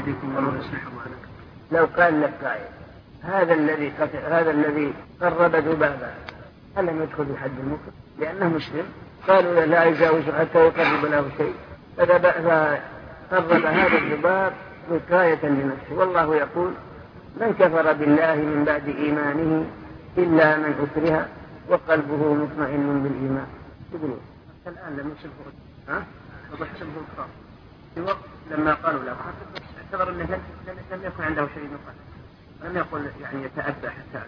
لو قال لك قائل هذا الذي هذا الذي قرب ذبابا هل لم يدخل في حد المكر لأنه مسلم؟ قالوا لا يجاوز حتى يقرب له شيء، فقرب هذا الذباب وقاية لنفسه. والله يقول من كفر بالله من بعد إيمانه إلا من أكره وقلبه مطمئن بالإيمان. تقولون الآن لم يشبه ها؟ وبحسبه الكفار في وقت لما قالوا له اعتبر أنه لم يكن عنده شيء مقال، لم يقل يعني يتأبى حتى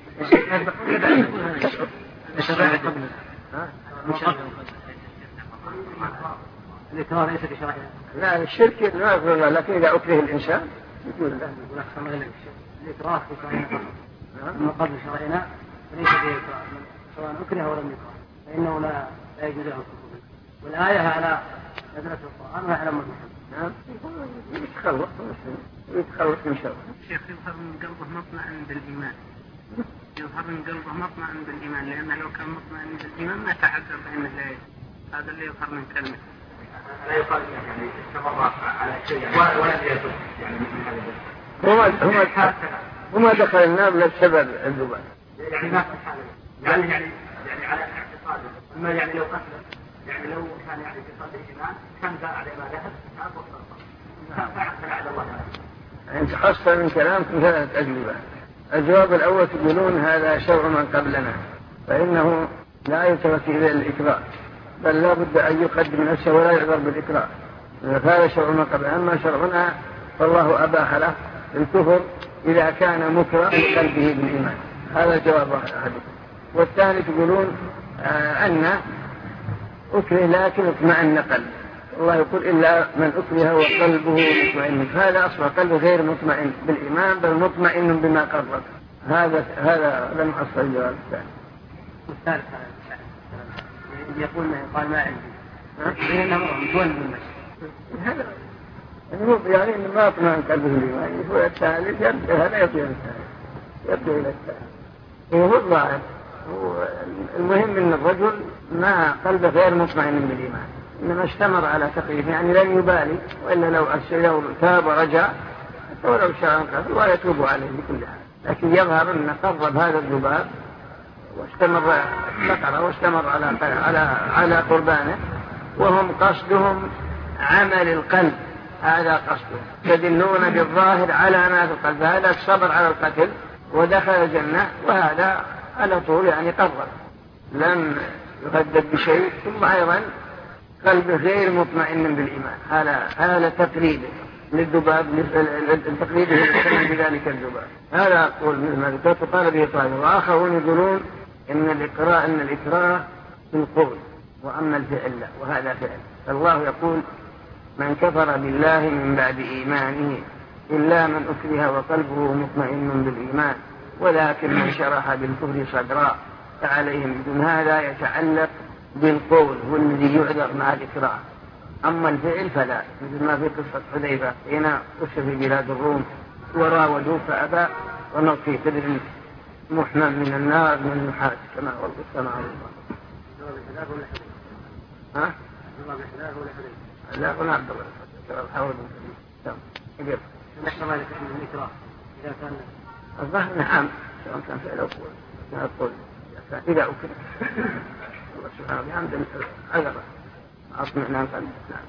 الإكراه ليس بشرعنا. لا الشرك لا يقول الله، لكن إذا أكره الإنسان يقول له الإكراه في شرعنا من قبل شرعنا ليس به إكراه سواء أكره أو لم يكره فإنه لا لا يجوز له الكفر. والآية على ندرة القرآن وعلى المسلمين يتخلص يتخلص من شر. الشيخ يظهر من قلبه مطمئن بالإيمان، يظهر من قلبه مطمئن بالإيمان، لأنه لو كان مطمئن بالإيمان ما تعذر بأنه لا يجوز. هذا اللي يظهر من كلمة. لا يقال يعني استمر على شيء ولا يتوب يعني من هذا. هما هما هما دخل النار لسبب الذباب. يعني ما يعني يعني يعني على اعتقاده. أما يعني لو قتل يعني لو كان يعني في صدر الإيمان كان باع على ما ذهب كان وصل فاعل على الله تعالى. أنت حصل من كلامكم ثلاث أجوبة. الجواب الأول تقولون هذا شرع من قبلنا فإنه لا يترك إلى الإكراه بل لا بد أن يقدم نفسه ولا يعذر بالإكراه. هذا شرع من قبلنا. أما شرعنا فالله أباح له الكفر إذا كان مكره بقلبه بالإيمان. هذا جواب أحدكم. والثاني تقولون آه أن أكره لكن اطمئن قلبه. الله يقول إلا من أكره وقلبه مطمئن. هذا أصبح قلبه غير مطمئن بالإيمان بل مطمئن بما قرب. هذا هذا لم أصل الجواب الثاني. والثالث يقول قال ما عندي لأنه مطمئن بالمشي هذا يعني إنه ما اطمئن قلبه بالإيمان. هو الثالث يبدأ هذا يبدأ الثالث يبدأ إلى الثالث. وهو الظاهر المهم أن الرجل ما قلبه غير مطمئن بالإيمان إنما استمر على تقليد يعني لن يبالي وإلا لو أرسل تاب ورجع ولو شاء قبل ويتوب عليه بكل حال. لكن يظهر أن قرب هذا الذباب واستمر فقره واستمر على على على قربانه وهم قصدهم عمل القلب. هذا قصدهم يدلون بالظاهر على ما في القلب. هذا الصبر على القتل ودخل الجنة وهذا على طول يعني قرب لم يهدد بشيء ثم أيضا قلبه غير مطمئن بالإيمان. هذا هذا تقليد للذباب تقليده للسنة بذلك الذباب. هذا أقول مثل ما ذكرت قال به طالب. وآخرون يقولون إن الإكراه إن الإكراه في القول وأما الفعل لا وهذا فعل. فالله يقول من كفر بالله من بعد إيمانه إلا من أكره وقلبه مطمئن بالإيمان ولكن من شرح بالكفر صدرا فعليهم بدون. هذا يتعلق بالقول هو الذي يعذر مع الإكراه. أما الفعل فلا مثل ما في قصة حذيفة هنا قصة في بلاد الروم وراودوه فأبى ونطفي تدري محمم من النار من النحاس كما هو القصة معروفة. ها؟ لا قلنا عبد الله حاول نجيب نحن ذلك من الإكراه إذا كان الظاهر نعم سواء كان فعل أو قول ما أقول إذا أكره الله سبحانه بحمد عذرة أصمعنا نقل نعم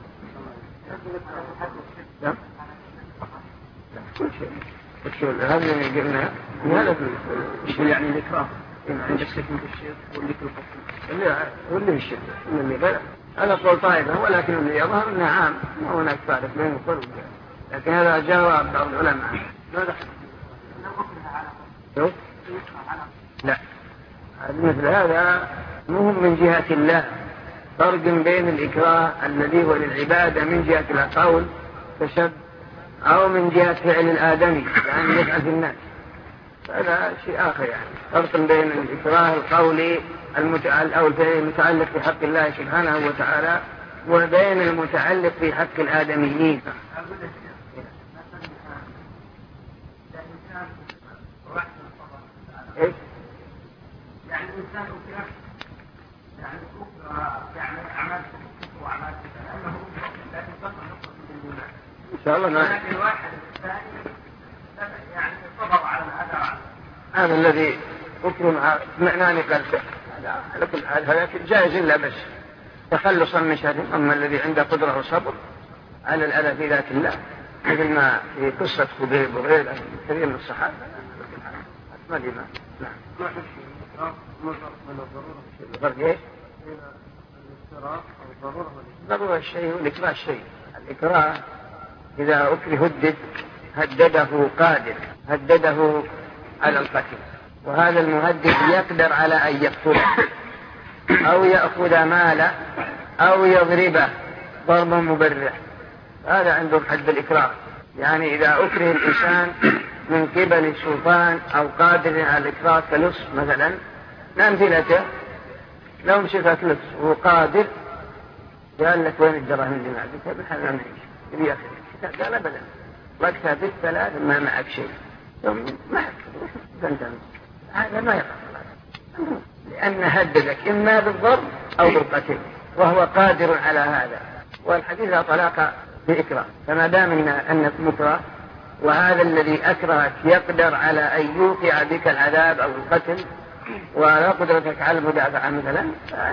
نعم كل شيء كل شيء هذا اللي قلنا هذا الشيء يعني الإكراه عند السكن بالشيء واللي في القصة واللي في الشيء اللي غير هذا قول طائفة ولكن اللي يظهر أنه عام ما هناك فارق بين القول والجهل. لكن هذا جواب بعض العلماء ماذا شوف لا مثل هذا مهم من جهة الله فرق بين الإكراه الذي هو للعبادة من جهة القول كشب أو من جهة فعل الآدمي لأن يفعل في الناس. هذا شيء آخر يعني. فرق بين الإكراه القولي المتعلق أو المتعلق بحق الله سبحانه وتعالى وبين المتعلق بحق الآدميين. إيش؟ يعني الإنسان أكره يعني أكره يعني أعمال وأعمال لأنه لكن فقط نقطة بالإيمان. إن شاء الله ما. لكن الواحد الثاني يعني صبر على هذا. هذا الذي أكرم اطمئنان قلبه هذا على كل حال هذا جائز إلا بس تخلصا من شر. أما الذي عنده قدرة وصبر على الأذى في ذات الله مثل ما في قصة خبيب وغيره كثير من الصحابة ما لي ما. نعم. الفرق ايش؟ ضرورة الشيء والإكراه الشيء. الإكراه إذا أكره هدد هدده قادر هدده على القتل، وهذا المهدد يقدر على أن يقتله أو يأخذ ماله أو يضربه ضربا مبرح. هذا عندهم حد الإكراه. يعني إذا أكره الإنسان من قبل السلطان أو قادر على الإكراه كلص مثلا، نمثلته لو مسكت لص وقادر قال لك وين الدراهم اللي معك؟ بحال ما معيش يبي ياخذ. قال أبدا وقتها بالثلاث ما معك شيء ثم معك فانتم. هذا ما يقع لأن هددك إما بالضرب أو بالقتل وهو قادر على هذا. والحديث لا طلاق بإكراه. فما دام أنك مكره وهذا الذي أكرهك يقدر على أن يوقع بك العذاب أو القتل ولا قدرتك على المدافعة مثلا،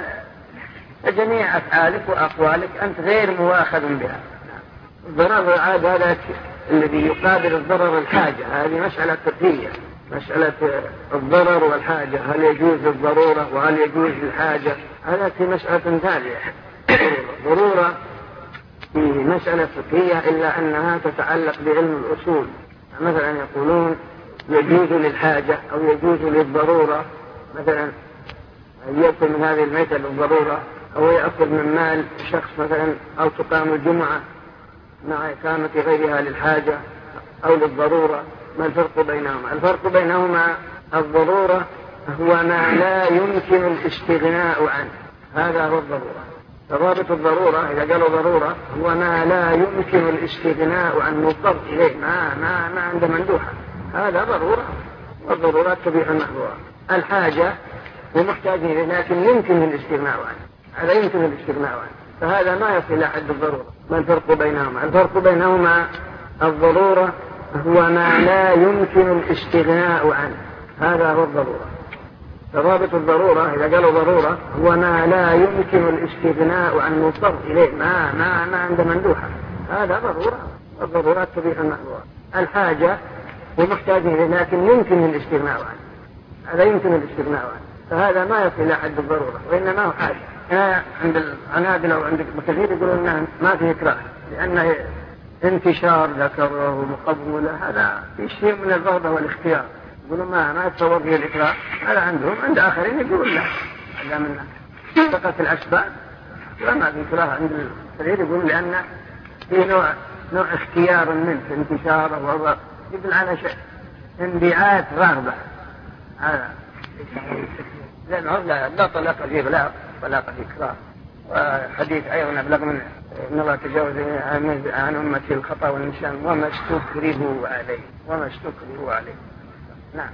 فجميع أفعالك وأقوالك أنت غير مواخذ بها. الضرر العاد هذا الذي يقابل الضرر الحاجة. هذه مسألة فقهية، مسألة الضرر والحاجة، هل يجوز الضرورة وهل يجوز الحاجة. هذا في مسألة ثانية. ضرورة في مسألة فقهية إلا أنها تتعلق بعلم الأصول. مثلا يقولون يجوز للحاجة أو يجوز للضرورة، مثلا يأكل من هذه الميتة للضرورة أو يأكل من مال شخص مثلا، أو تقام الجمعة مع إقامة غيرها للحاجة أو للضرورة. ما الفرق بينهما؟ الفرق بينهما الضرورة هو ما لا يمكن الاستغناء عنه، هذا هو الضرورة. ضابط الضرورة إذا قالوا ضرورة هو ما لا يمكن الاستغناء عن مضطر إليه، ما, ما, ما عنده مندوحة، هذا ضرورة. والضرورات تبيح المحظورات. الحاجة ومحتاج إليه لكن يمكن الاستغناء عنه، هذا يمكن الاستغناء عنه، فهذا ما يصل إلى حد الضرورة. ما الفرق بينهما؟ الفرق بينهما الضرورة هو ما لا يمكن الاستغناء عنه، هذا هو الضرورة. ضابط الضرورة إذا قالوا ضرورة هو ما لا يمكن الاستغناء عن مضطر إليه، ما, ما, ما عنده مندوحة، هذا ضرورة. الضرورات تبيح المحظورات. الحاجة ومحتاج إليه لكن يمكن الاستغناء عنه، هذا يمكن الاستغناء عنه، فهذا ما يصل إلى حد الضرورة وإنما هو حاجة. آه عند العنادلة وعند كثير يقولون أنه ما فيه إكراه لأنه انتشار ذكره ومقبولة، هذا في شيء من الرغبة والاختيار. يقولون ما ما يتصور فيه الإكراه، هذا عندهم. عند آخرين يقولون لا، هذا من فقط الأسباب وما في إكراه. عند كثير يقولون لأن في نوع نوع اختيار منه انتشاره وهو يدل على شيء انبعاث رغبة. هذا لأنه لا, لا طلاق فيه بلاغ طلاق فيه إكراه. وحديث أيضا أبلغ من إن الله تجاوز عن أمتي الخطأ والنسيان وما استكرهوا عليه وما استكرهوا عليه. نعم.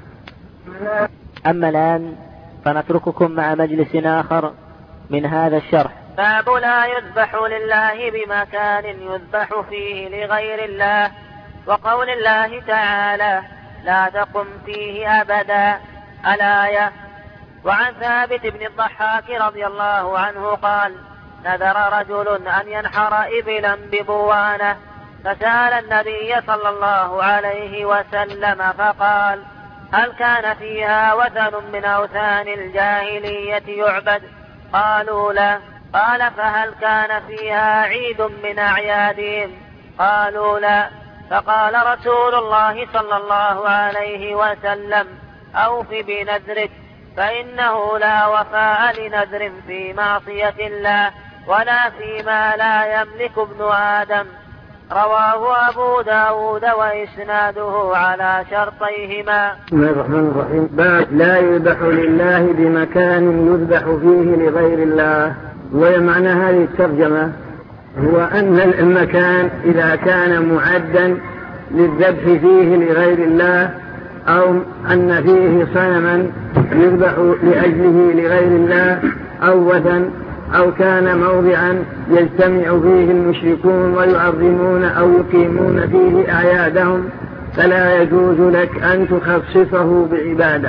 أما الآن فنترككم مع مجلس آخر من هذا الشرح. باب لا يذبح لله بمكان يذبح فيه لغير الله، وقول الله تعالى لا تقم فيه أبدا الآية. وعن ثابت بن الضحاك رضي الله عنه قال نذر رجل أن ينحر إبلا ببوانة، فسأل النبي صلى الله عليه وسلم فقال هل كان فيها وثن من أوثان الجاهلية يعبد؟ قالوا لا. قال فهل كان فيها عيد من أعيادهم؟ قالوا لا. فقال رسول الله صلى الله عليه وسلم أوف بنذرك، فإنه لا وفاء لنذر في معصية الله ولا فيما لا يملك ابن آدم. رواه أبو داود وإسناده على شرطيهما. بسم الله الرحمن الرحيم. باب لا يذبح لله بمكان يذبح فيه لغير الله. ومعنى هذه الترجمة هو أن المكان إذا كان معدا للذبح فيه لغير الله أو أن فيه صنما يذبح لأجله لغير الله أو وثن أو كان موضعا يجتمع فيه المشركون ويعظمون أو يقيمون فيه أعيادهم فلا يجوز لك أن تخصصه بعبادة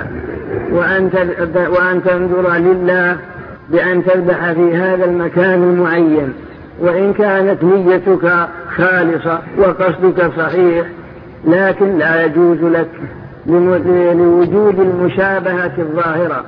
وأن تنظر لله بأن تذبح في هذا المكان المعين، وإن كانت نيتك خالصة وقصدك صحيح، لكن لا يجوز لك لوجود المشابهة الظاهرة.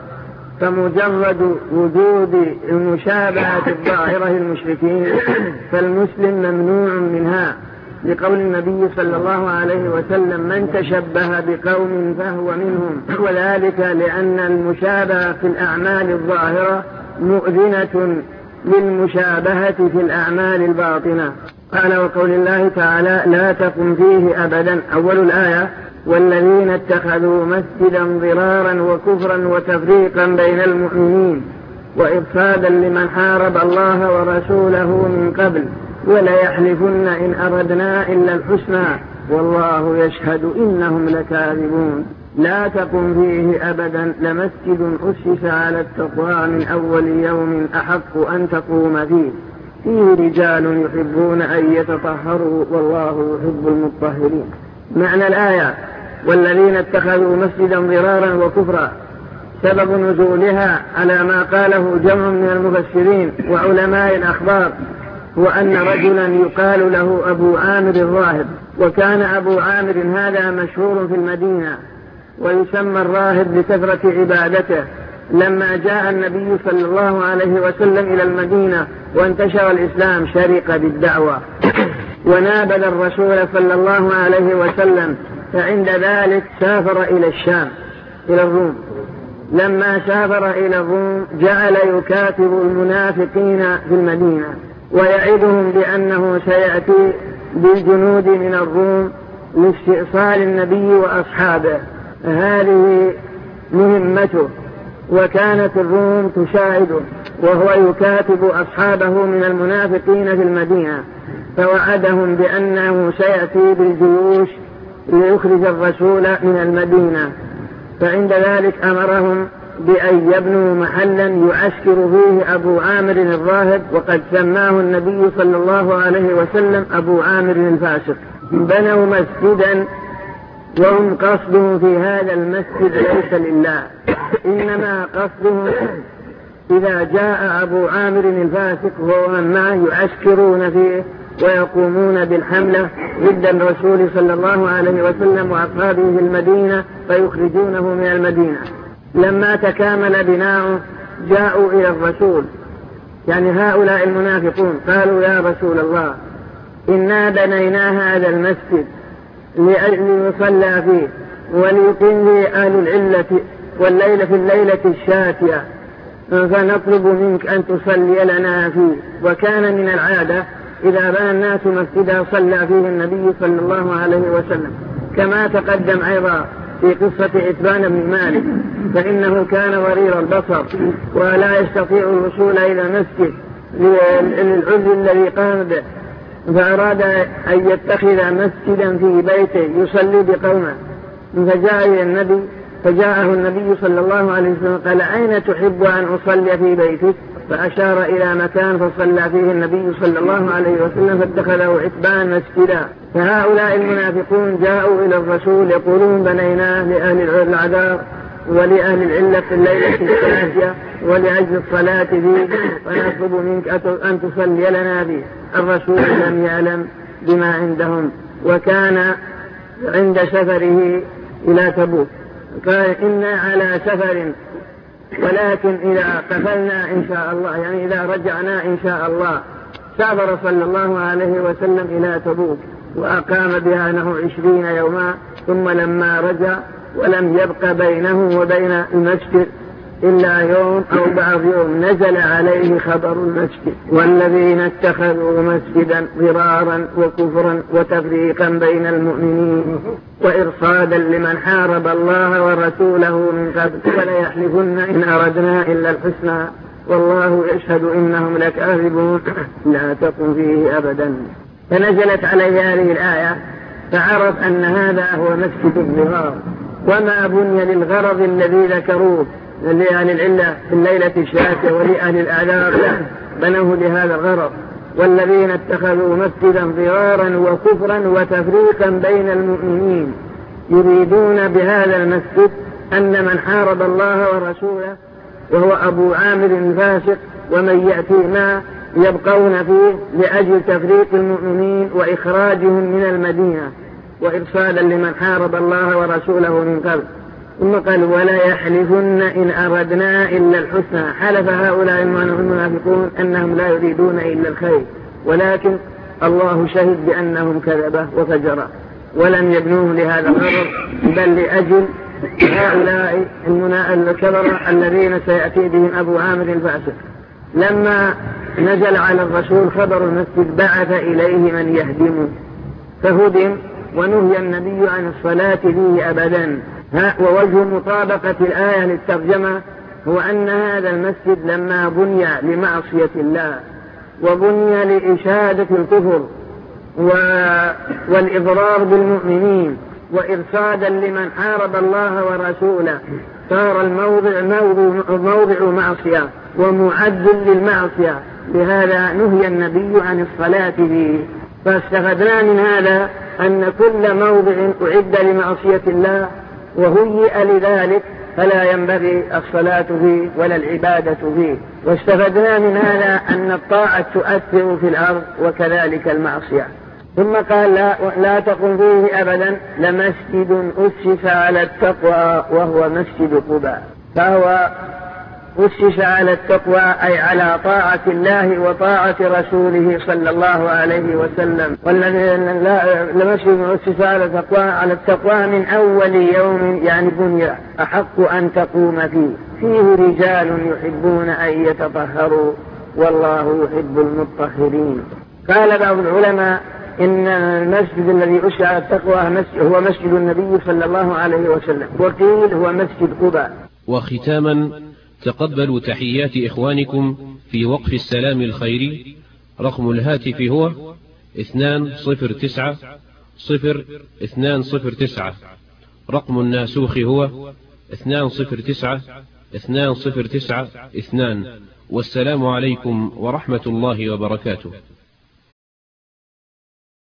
فمجرد وجود المشابهة الظاهرة للمشركين فالمسلم ممنوع منها، لقول النبي صلى الله عليه وسلم: من تشبه بقوم فهو منهم، وذلك لأن المشابهة في الأعمال الظاهرة مؤذنة للمشابهة في الأعمال الباطنة. قال: وقول الله تعالى: لا تقم فيه أبدا. أول الآية: والذين اتخذوا مسجدا ضرارا وكفرا وتفريقا بين المؤمنين وإرصادا لمن حارب الله ورسوله من قبل وليحلفن إن أردنا إلا الحسنى والله يشهد إنهم لكاذبون. لا تقم فيه أبدا لمسجد أسس على التقوى من أول يوم أحق أن تقوم فيه فيه رجال يحبون أن يتطهروا والله يحب المطهرين. معنى الآية: والذين اتخذوا مسجدا ضرارا وكفرا، سبب نزولها على ما قاله جمع من المفسرين وعلماء الأخبار هو أن رجلا يقال له أبو عامر الراهب، وكان أبو عامر هذا مشهور في المدينة ويسمى الراهب لكثرة عبادته. لما جاء النبي صلى الله عليه وسلم إلى المدينة وانتشر الإسلام شرق بالدعوة ونابذ الرسول صلى الله عليه وسلم، فعند ذلك سافر إلى الشام إلى الروم. لما سافر إلى الروم جعل يكاتب المنافقين في المدينة ويعدهم بأنه سيأتي بالجنود من الروم لاستئصال النبي وأصحابه، هذه مهمته. وكانت الروم تساعده وهو يكاتب أصحابه من المنافقين في المدينة، فوعدهم بأنه سيأتي بالجيوش ليخرج الرسول من المدينة. فعند ذلك أمرهم بأن يبنوا محلا يعسكر فيه أبو عامر الراهب، وقد سماه النبي صلى الله عليه وسلم أبو عامر الفاسق. بنوا مسجدا وهم قصدهم في هذا المسجد ليس لله، إنما قصدهم إذا جاء أبو عامر الفاسق ومن معه يعسكرون فيه ويقومون بالحملة ضد الرسول صلى الله عليه وسلم وأصحابه في المدينة فيخرجونه من المدينة. لما تكامل بناؤه جاءوا إلى الرسول، يعني هؤلاء المنافقون، قالوا: يا رسول الله، إنا بنينا هذا المسجد لأجل يصلى فيه وليقيم فيه أهل العلة والليلة في الليلة الشاتية، فنطلب منك أن تصلي لنا فيه. وكان من العادة إذا بنى الناس مسجدا صلى فيه النبي صلى الله عليه وسلم، كما تقدم أيضا في قصة عتبان بن مالك، فإنه كان ضرير البصر ولا يستطيع الوصول إلى مسجد للعذر الذي قام به، فأراد أن يتخذ مسجدا في بيته يصلي بقومه، فجاء إلى النبي فجاءه النبي صلى الله عليه وسلم قال: أين تحب أن أصلي في بيتك؟ فأشار إلى مكان فصلى فيه النبي صلى الله عليه وسلم فاتخذه عتبان مسجدا. فهؤلاء المنافقون جاءوا إلى الرسول يقولون: بنيناه لأهل العذاب ولأهل العلة في الليلة الشاتية ولأجل الصلاة فيه، ونطلب منك أن تصلي لنا فيه. الرسول لم يعلم بما عندهم، وكان عند سفره إلى تبوك قال: إنا على سفر ولكن إذا قفلنا إن شاء الله، يعني إذا رجعنا إن شاء الله. سافر صلى الله عليه وسلم إلى تبوك وأقام بها نحو عشرين يوما، ثم لما رجع ولم يبق بينه وبين المسجد إلا يوم أو بعض يوم نزل عليه خبر المسجد. والذين اتخذوا مسجدا ضرارا وكفرا وتفريقا بين المؤمنين وإرصادا لمن حارب الله ورسوله من قبل وليحلفن إن أردنا إلا الحسنى والله يشهد إنهم لكاذبون لا تقم فيه أبدا. فنزلت عليه هذه الآية فعرف أن هذا هو مسجد الضرار، وما بني للغرض الذي ذكروه لأهل العلة في الليلة الشاتية ولأهل الأعذار بنوه لهذا الغرض. والذين اتخذوا مسجدا ضرارا وكفرا وتفريقا بين المؤمنين يريدون بهذا المسجد أن من حارب الله ورسوله وهو أبو عامر الفاسق ومن يأتي ما يبقون فيه لأجل تفريق المؤمنين وإخراجهم من المدينة وإرسالا لمن حارب الله ورسوله من قبل. ثم قال ولا يحلفن إن أردنا إلا الحسنى. حلف هؤلاء المنافقون أنهم لا يريدون إلا الخير، ولكن الله شهد بأنهم كذبة وفجرة ولم يبنوه لهذا الغرض بل لأجل هؤلاء الكبرى الذين سيأتي بهم أبو عامر الفاسق. لما نزل على الرسول خبر المسجد بعث إليه من يهدمه فهدم ونهي النبي عن الصلاة فيه أبدا. ووجه مطابقة الآية للترجمة هو أن هذا المسجد لما بني لمعصية الله وبني لإشادة الكفر والإضرار بالمؤمنين وإرصادا لمن حارب الله ورسوله صار الموضع موضع, موضع معصية ومعد للمعصية، لهذا نهي النبي عن الصلاة فيه. فاستفدنا من هذا أن كل موضع أعد لمعصية الله وهيئ لذلك فلا ينبغي الصلاة فيه ولا العبادة فيه. واستفدنا من هذا أن الطاعة تؤثر في الأرض وكذلك المعصية. ثم قال لا, لا تقم فيه أبدا لمسجد أسس على التقوى وهو مسجد قباء. فهو أسس على التقوى أي على طاعة الله وطاعة رسوله صلى الله عليه وسلم. والذي لمسجد أسس على التقوى على التقوى من أول يوم يعني بني أحق أن تقوم فيه فيه رجال يحبون أن يتطهروا والله يحب المطهرين. قال بعض العلماء إن المسجد الذي أسس على التقوى هو مسجد النبي صلى الله عليه وسلم، وقيل هو مسجد قباء. وختاما تقبلوا تحيات إخوانكم في وقف السلام الخيري. رقم الهاتف هو اثنان صفر تسعة صفر اثنان صفر تسعة. رقم الناسوخ هو اثنان صفر تسعة اثنان صفر تسعة اثنان. والسلام عليكم ورحمة الله وبركاته.